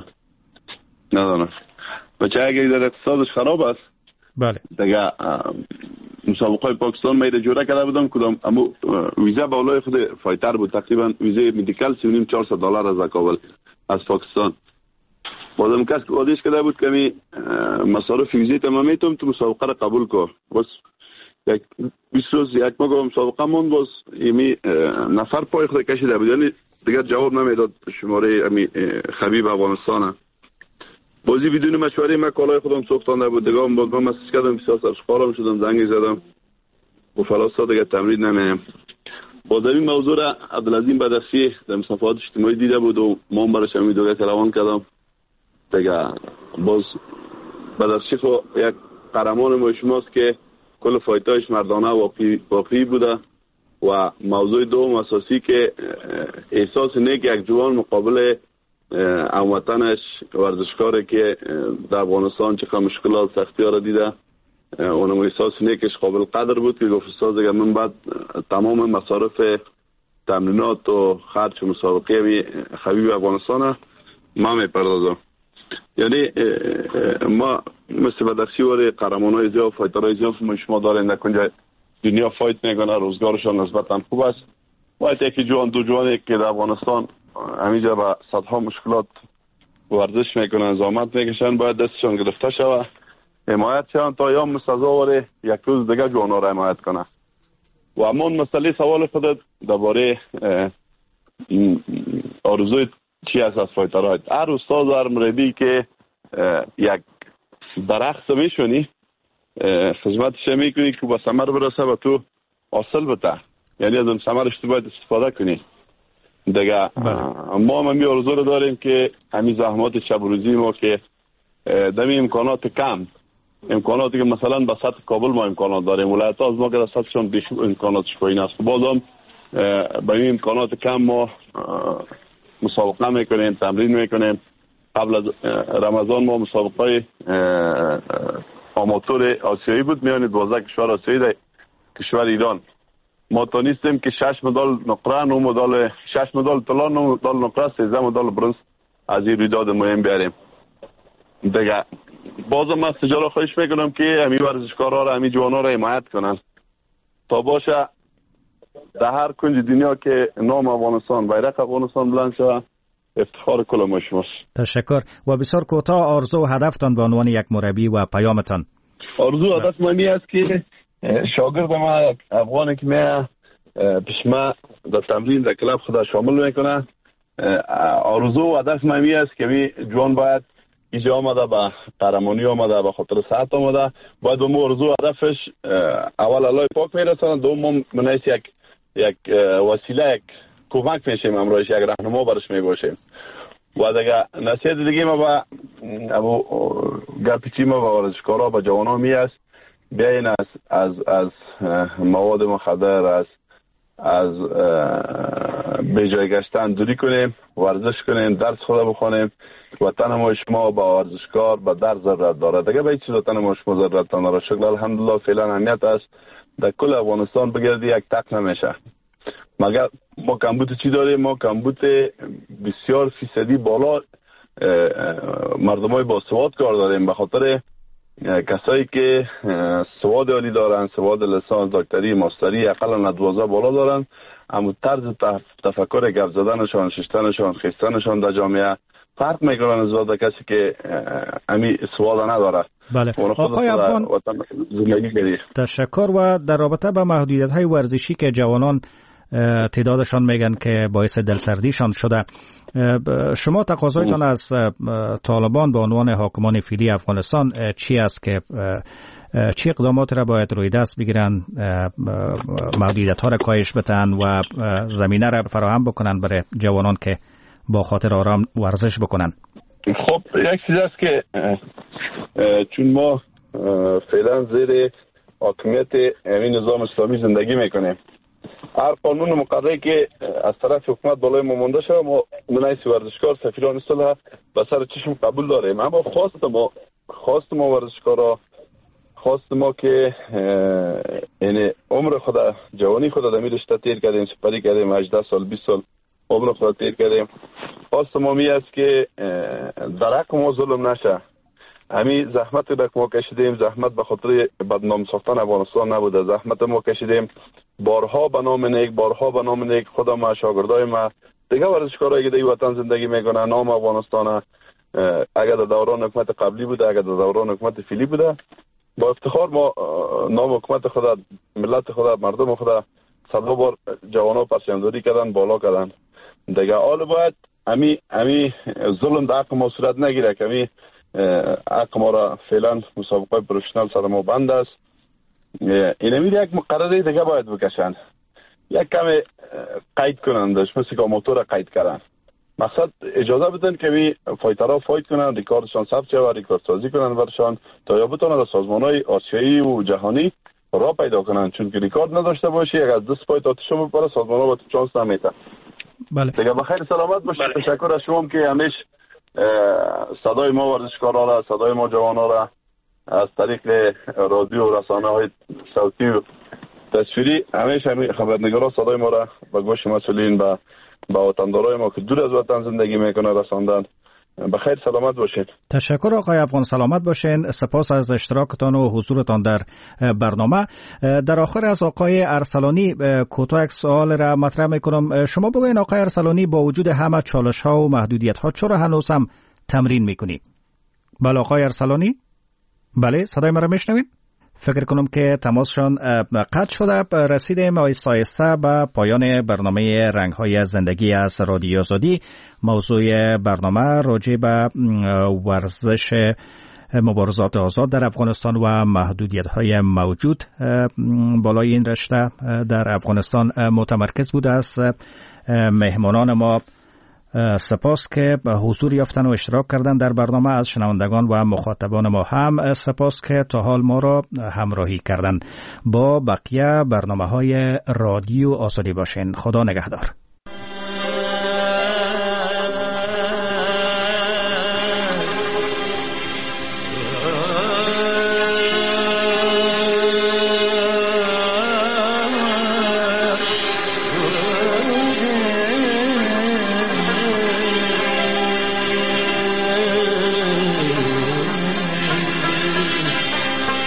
ندانم. بچه اگه در اقتصادش خراب است بله دیگه مسابقه پاکستان میره جوره کرده بودم کدام اما ویزا باولای خود فایتر بود، تقریبا ویزای مدیکال $3,500 از کابل از پاکستان. بازم کس که آدیش کرده بود که می مصارف ویزای تمامیتم تو مسابقه را قبول کن. بس یک 20 روز یک ماه مسابقه مون باز یمی نفر پای خود کشیده بود، یعنی دیگر جواب نمیداد شماره امی خبیب افغانستان. بازی بدون مشوره من کالای خودم سوختانده بود، دیگه من مسیج کردم بسیار سرشقارم شدم، زنگی زدم و فلاسا دیگه تمرین نمیم. باز این موضوع را عبدالعظیم بدخشی در صفحات اجتماعی دیده بود و ما هم برش همی دوگه روان کردم دیگه. باز بدخشی خو یک قهرمان ما شماست که کل فایتایش مردانه واقعی بوده و موضوع دوم اساسی که احساس نیک یک جوان مقابل هموطنش ورزشکاری که در افغانستان چقدر مشکلات سختی ها را دیده، اونم احساس نیکش قابل قدر بود که گفت استاد دیگه من بعد تمام مصارف تمرینات و خرج مسابقه خبیب افغانستان ما میپردازم. یعنی ما مثل بدخشی وری قهرمانای زیاد فایترهای زیاد شما دارین در کنجا دنیا فایت میکنه، روزگارشان نسبتا خوب است. باید یکی جوان دو جوانی که در افغانستان همینجا با صدها مشکلات ورزش میکنن زحمت میکشن باید دستشان گرفته شود، حمایت شوند تا یا مستضعف وری یک روز دیگه جوانا را حمایت کنه. و اما مسئله سوال خودت درباره آرزوی چی است از فایترها؟ هر استاد و هر مربی که یک درخت میشونی خدمتش میکنی که با ثمر برسه و تو حاصل بده، یعنی از اون ثمرش تو باید استفاده کنی دیگه. ما هم آرزو رو داریم که همین زحمات شب و روزی ما که دمی امکانات کم، امکاناتی که مثلا به سطح کابل ما امکانات داریم، ولایت ها از ما که در سطحشان بیش امکاناتش پایین است، بازم با این امکانات کم ما مسابقه میکنیم، تمرین میکنیم. قبل از رمضان ما مسابقه آماتور آسیایی بود میان 12 کشور آسیایی در کشور ایران. ما تونستیم که 6 مدال نقره، 9 مدال 6 مدال طلا، 9 مدال نقره، 13 مدال برنز از این رویداد مهم بیاریم. دیگه بازم از تجارت خواهش میکنم که همین ورزشکارها را، همین جوانها را حمایت کنن تا باشه در هر کنج دنیا که نام افغانستان، بیرق افغانستان بلند شود. افتخار کل ما شماست. تشکر. و بسیار کوتاه آرزو و هدفتان به عنوان یک مربی و پیامتان. آرزو و هدف من است که شاگرد ما افغانی که میاد پیش ما در تمرین در کلاب خدا شامل میکنه، آرزو و هدف من است که جوان باید اینجا آمده به قهرمانی آمده، به خاطر صحت آمده، باید به ما آرزو و هدفش اول الله پاک میرسونه، دوم منیس یک وسیله، یک کمک میشیم، امروز یک راهنما برش میباشیم. و دیگه نصیحت دیگه ما با ابو گپی ما با ورزشکارا، با جوانان می است بیاین از مواد مخدر، از بجای گشتن دوری کنیم، ورزش کنیم، درس خدا بخونیم. وطن ما شما با ورزشکار با درس ضرورت داره، دیگه به هیچ چیز وطن ما شما ضرورت نداره. شکل الحمدلله فعلا اهمیت است در کل افغانستان بگردی یک تک نمیشه. مگر ما کمبود چی داریم؟ ما کمبود بسیار فیصدی بالا مردمای با سواد کار داریم، به خاطر کسایی که سواد عالی دارن، سواد لیسانس، دکتری، ماستری، اقلا 12 بالا دارن، اما طرز تفکر گپ زدنشان، ششتنشان، خیستنشان در جامعه فرق میکنن از کسی که امی سواد نداره. بله. آقای افغان تشکر. و در رابطه با محدودیت‌های ورزشی که جوانان تعدادشان میگن که باعث دلسردیشان شده، شما تقاضایتان از طالبان به عنوان حاکمان فعلی افغانستان چی است که چی اقدامات را باید روی دست بگیرن، محدودیت‌ها را کاهش بدن و زمینه را فراهم بکنن برای جوانان که با خاطر آرام ورزش بکنن؟ خب یک چیز است که چون ما فعلا زیر حاکمیت همین نظام اسلامی زندگی میکنیم، هر قانون مقرری که از طرف حکومت بالای ما مونده شده، ما منیس ورزشکار سفیران صلح به سر چشم قبول داریم. اما خواست ما ورزشکارا، خواست ما که یعنی عمر خدا، جوانی خدا در رشته تیر کردیم، سپری کردیم، 18 سال 20 سال عمر خدا تیر کردیم. خواست ما می است که در حق ما ظلم نشه. همین زحمت که ما کشیدیم، زحمت به خاطر بدنام ساختن افغانستان نبوده، زحمت ما کشیدیم بارها به نام نیک خدا ما، شاگردای ما، دیگه ورزشکارایی که در وطن زندگی میکنن، نام افغانستان اگر در دوران حکومت قبلی بوده، اگر در دوران حکومت فعلی بوده، با افتخار ما نام حکومت خدا، ملت خدا، مردم خدا 100 بار جوانا پرچم‌داری کردن، بالا کردن. دیگه حال باید امی ظلم در حق ما صورت نگیره که امی حق ما را فعلا مسابقه پروفشنال سر ما بند است. این امید یک مقرره دیگه باید بکشن، یک کم قید کنندش، مثل که موتور قید کردن. مقصد اجازه بدن که می فایترها فایت کنن، ریکاردشان ثبت شود، ریکارد سازی کنن برشان، تا یا بتونن در سازمان‌های آسیایی و جهانی را پیدا کنن. چون که ریکارد نداشته باشی، یک از دست پای تاتشو بپره، سازمان‌ها با تو چانس نمیده. بله. دیگه بخیر سلامت باشید. تشکر از شما که همیشه صدای ما ورزشکارا را، صدای ما جوانان را از طریق رادیو و رسانه‌های صوتی و تصویری همیشه خبرنگارا صدای ما را به گوش مسئولین و با وطندارای ما که دور از وطن زندگی میکنه رساندن. بخیر سلامت باشین. تشکر آقای افغان، سلامت باشین. سپاس از اشتراکتان و حضورتان در برنامه. در آخر از آقای ارسلانی کوتاه یک سوال را مطرح میکنم. شما بگوین آقای ارسلانی، با وجود همه چالش ها و محدودیت ها چرا هنوز هم تمرین میکنی؟ بله آقای ارسلانی؟ بله صدای مرا میشنوید؟ فکر کنم که تماسشان قطع شده. رسیدیم آیسته به پایان برنامه رنگ‌های زندگی از رادیو آزادی. موضوع برنامه راجع به ورزش مبارزات آزاد در افغانستان و محدودیت‌های موجود بالای این رشته در افغانستان متمرکز بوده است. مهمانان ما سپاس که به حضور یافتن و اشتراک کردن در برنامه. از شنوندگان و مخاطبان ما هم سپاس که تا حال ما را همراهی کردن. با بقیه برنامه‌های رادیو آزادی باشین. خدا نگهدار.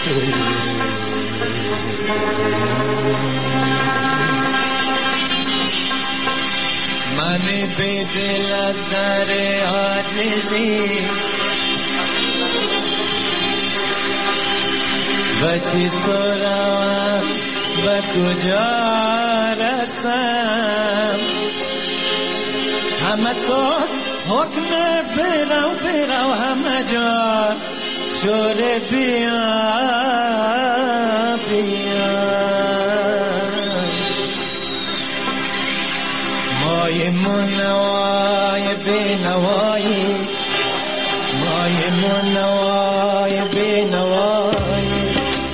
من بی دل از در عاجزی بچی سرم به کجا رسم همه ساز حکم برو همه جاست شور بیا مای منوای بینوایی مای منوای بینوایی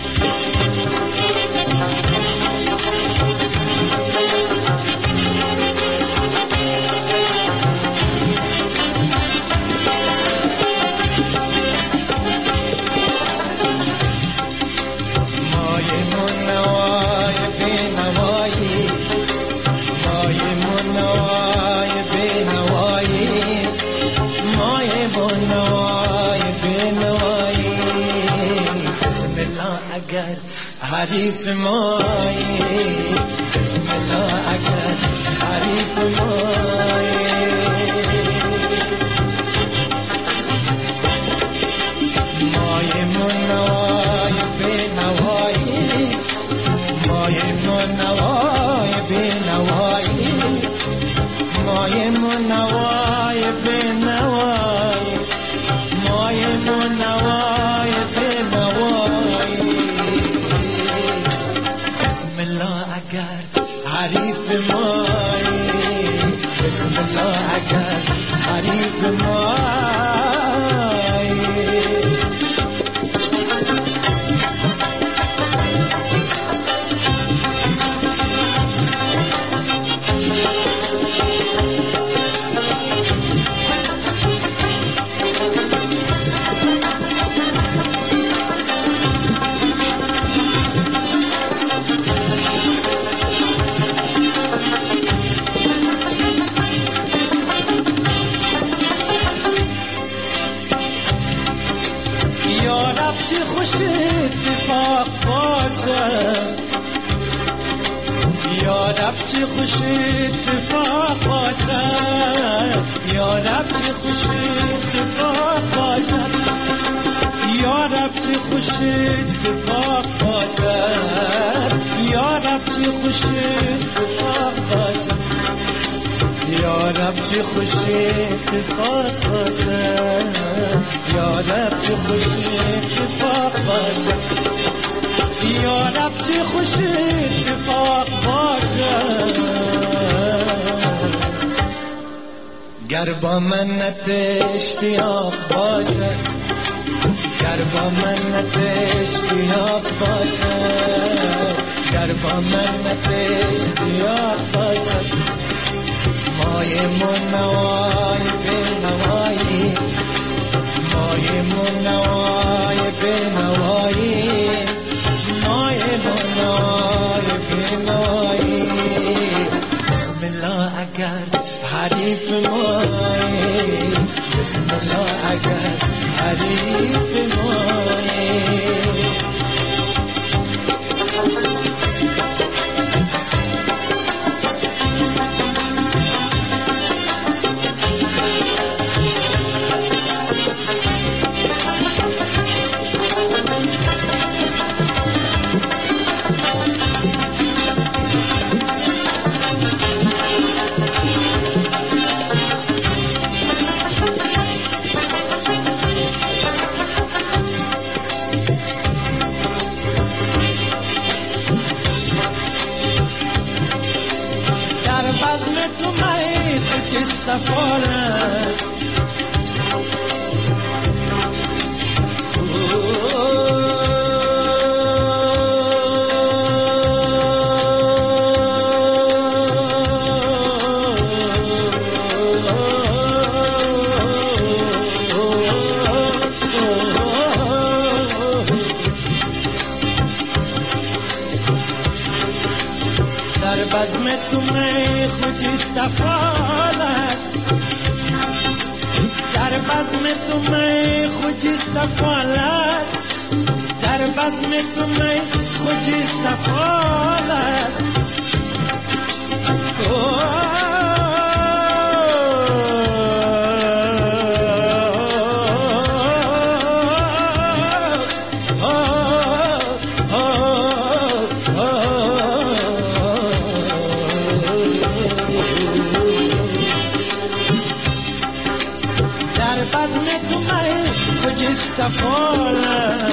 حریف مایی بسم الله اگر حریف مایی مای منوای بینوایی مای منوای بینوایی مای منوای بینوایی مای منوای بینوایی اگر حریف مایی بسم الله اگر حریف مایی خوش اتفاق باشه یا رب چه خوش اتفاق باشه یا رب چه خوش اتفاق باشه یا رب چه خوش اتفاق باشه یا رب چه خوش اتفاق باشه یا رب چه خوش اتفاق باشه یا رب چه خوش اتفاق باشه یا رب چه خوش اتفاق باشه گر با منت اشتیاق باشه گر با منت اشتیاق باشه گر با منت اشتیاق باشه مای منوای بینوایی مای منوای بینوایی مای منوای بینوایی بسم الله اگر حریف مایی بسم الله اگر حریف مایی بزم تو می خجسته فال است در بزم تو می خجسته فال است در بزم تو می خوشی سفال است در بزم تو می خوشی سفال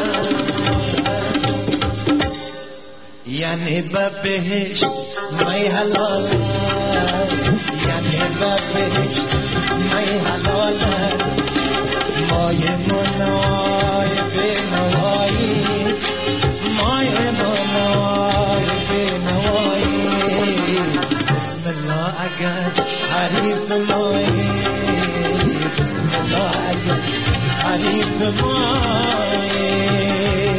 یعنی به بهشت می حلال است یعنی به بهشت می حلال است مای منوای بنوایی مای منوای بنوایی بسم الله اگر حریف مایی بسم الله اگر حریف مایی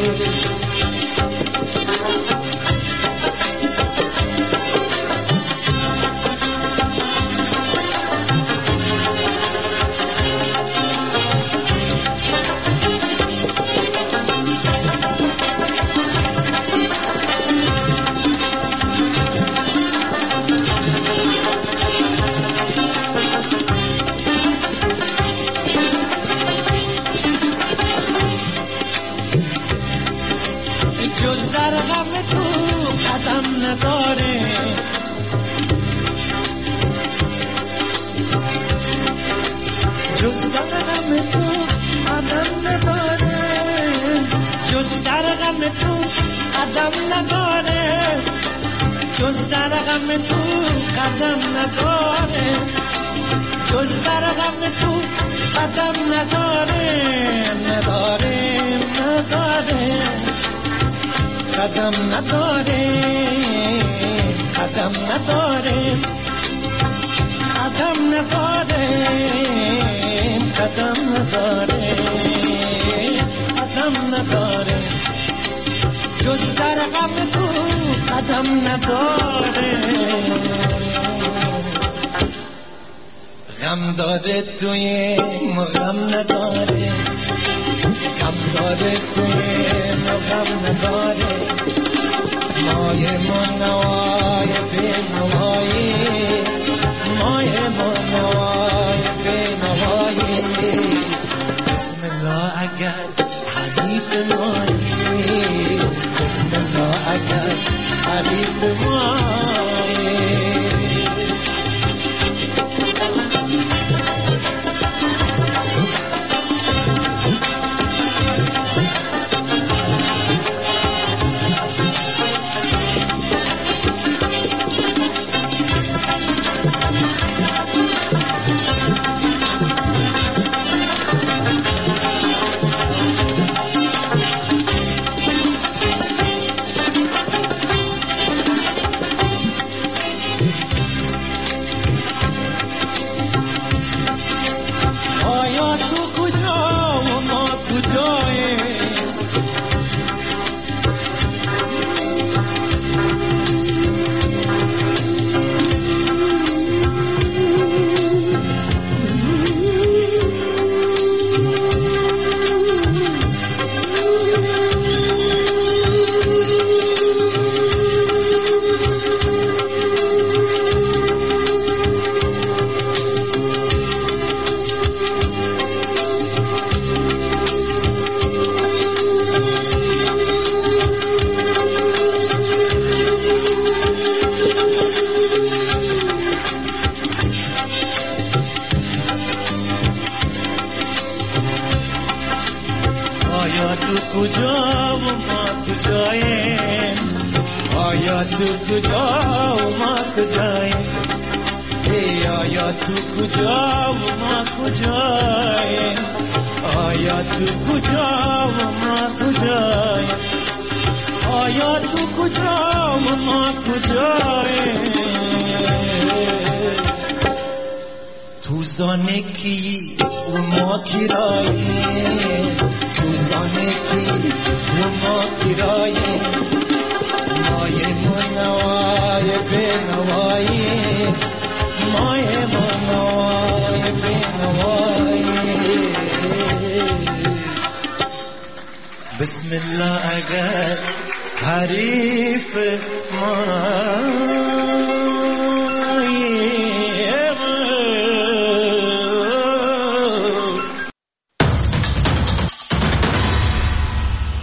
جز در غم تو قدم نداره جز در غم تو قدم نداره جز در غم تو قدم نداره جز در غم تو قدم نداره جز در غم تو قدم نداره نداره نداره قدم نداره قدم نداره قدم نداره قدم نداره قدم نداره جز در غم تو قدم نداره غم داده توی غم نداره غم داره توی غم نداره مای منوای بنوایی مای منوای بنوایی بسم الله اگر حریف مایی بسم الله اگر حریف مایی آیا تو کجا و ما کجاییم آیا تو کجا و ما کجاییم آیا تو کجا و ما کجاییم آیا تو کجا و ما کجاییم تو زانه کی و ما کراییم تو زانه کی و ما کراییم مای منوای بنوایی مای منوای بنوایی بسم الله اگر حریف ما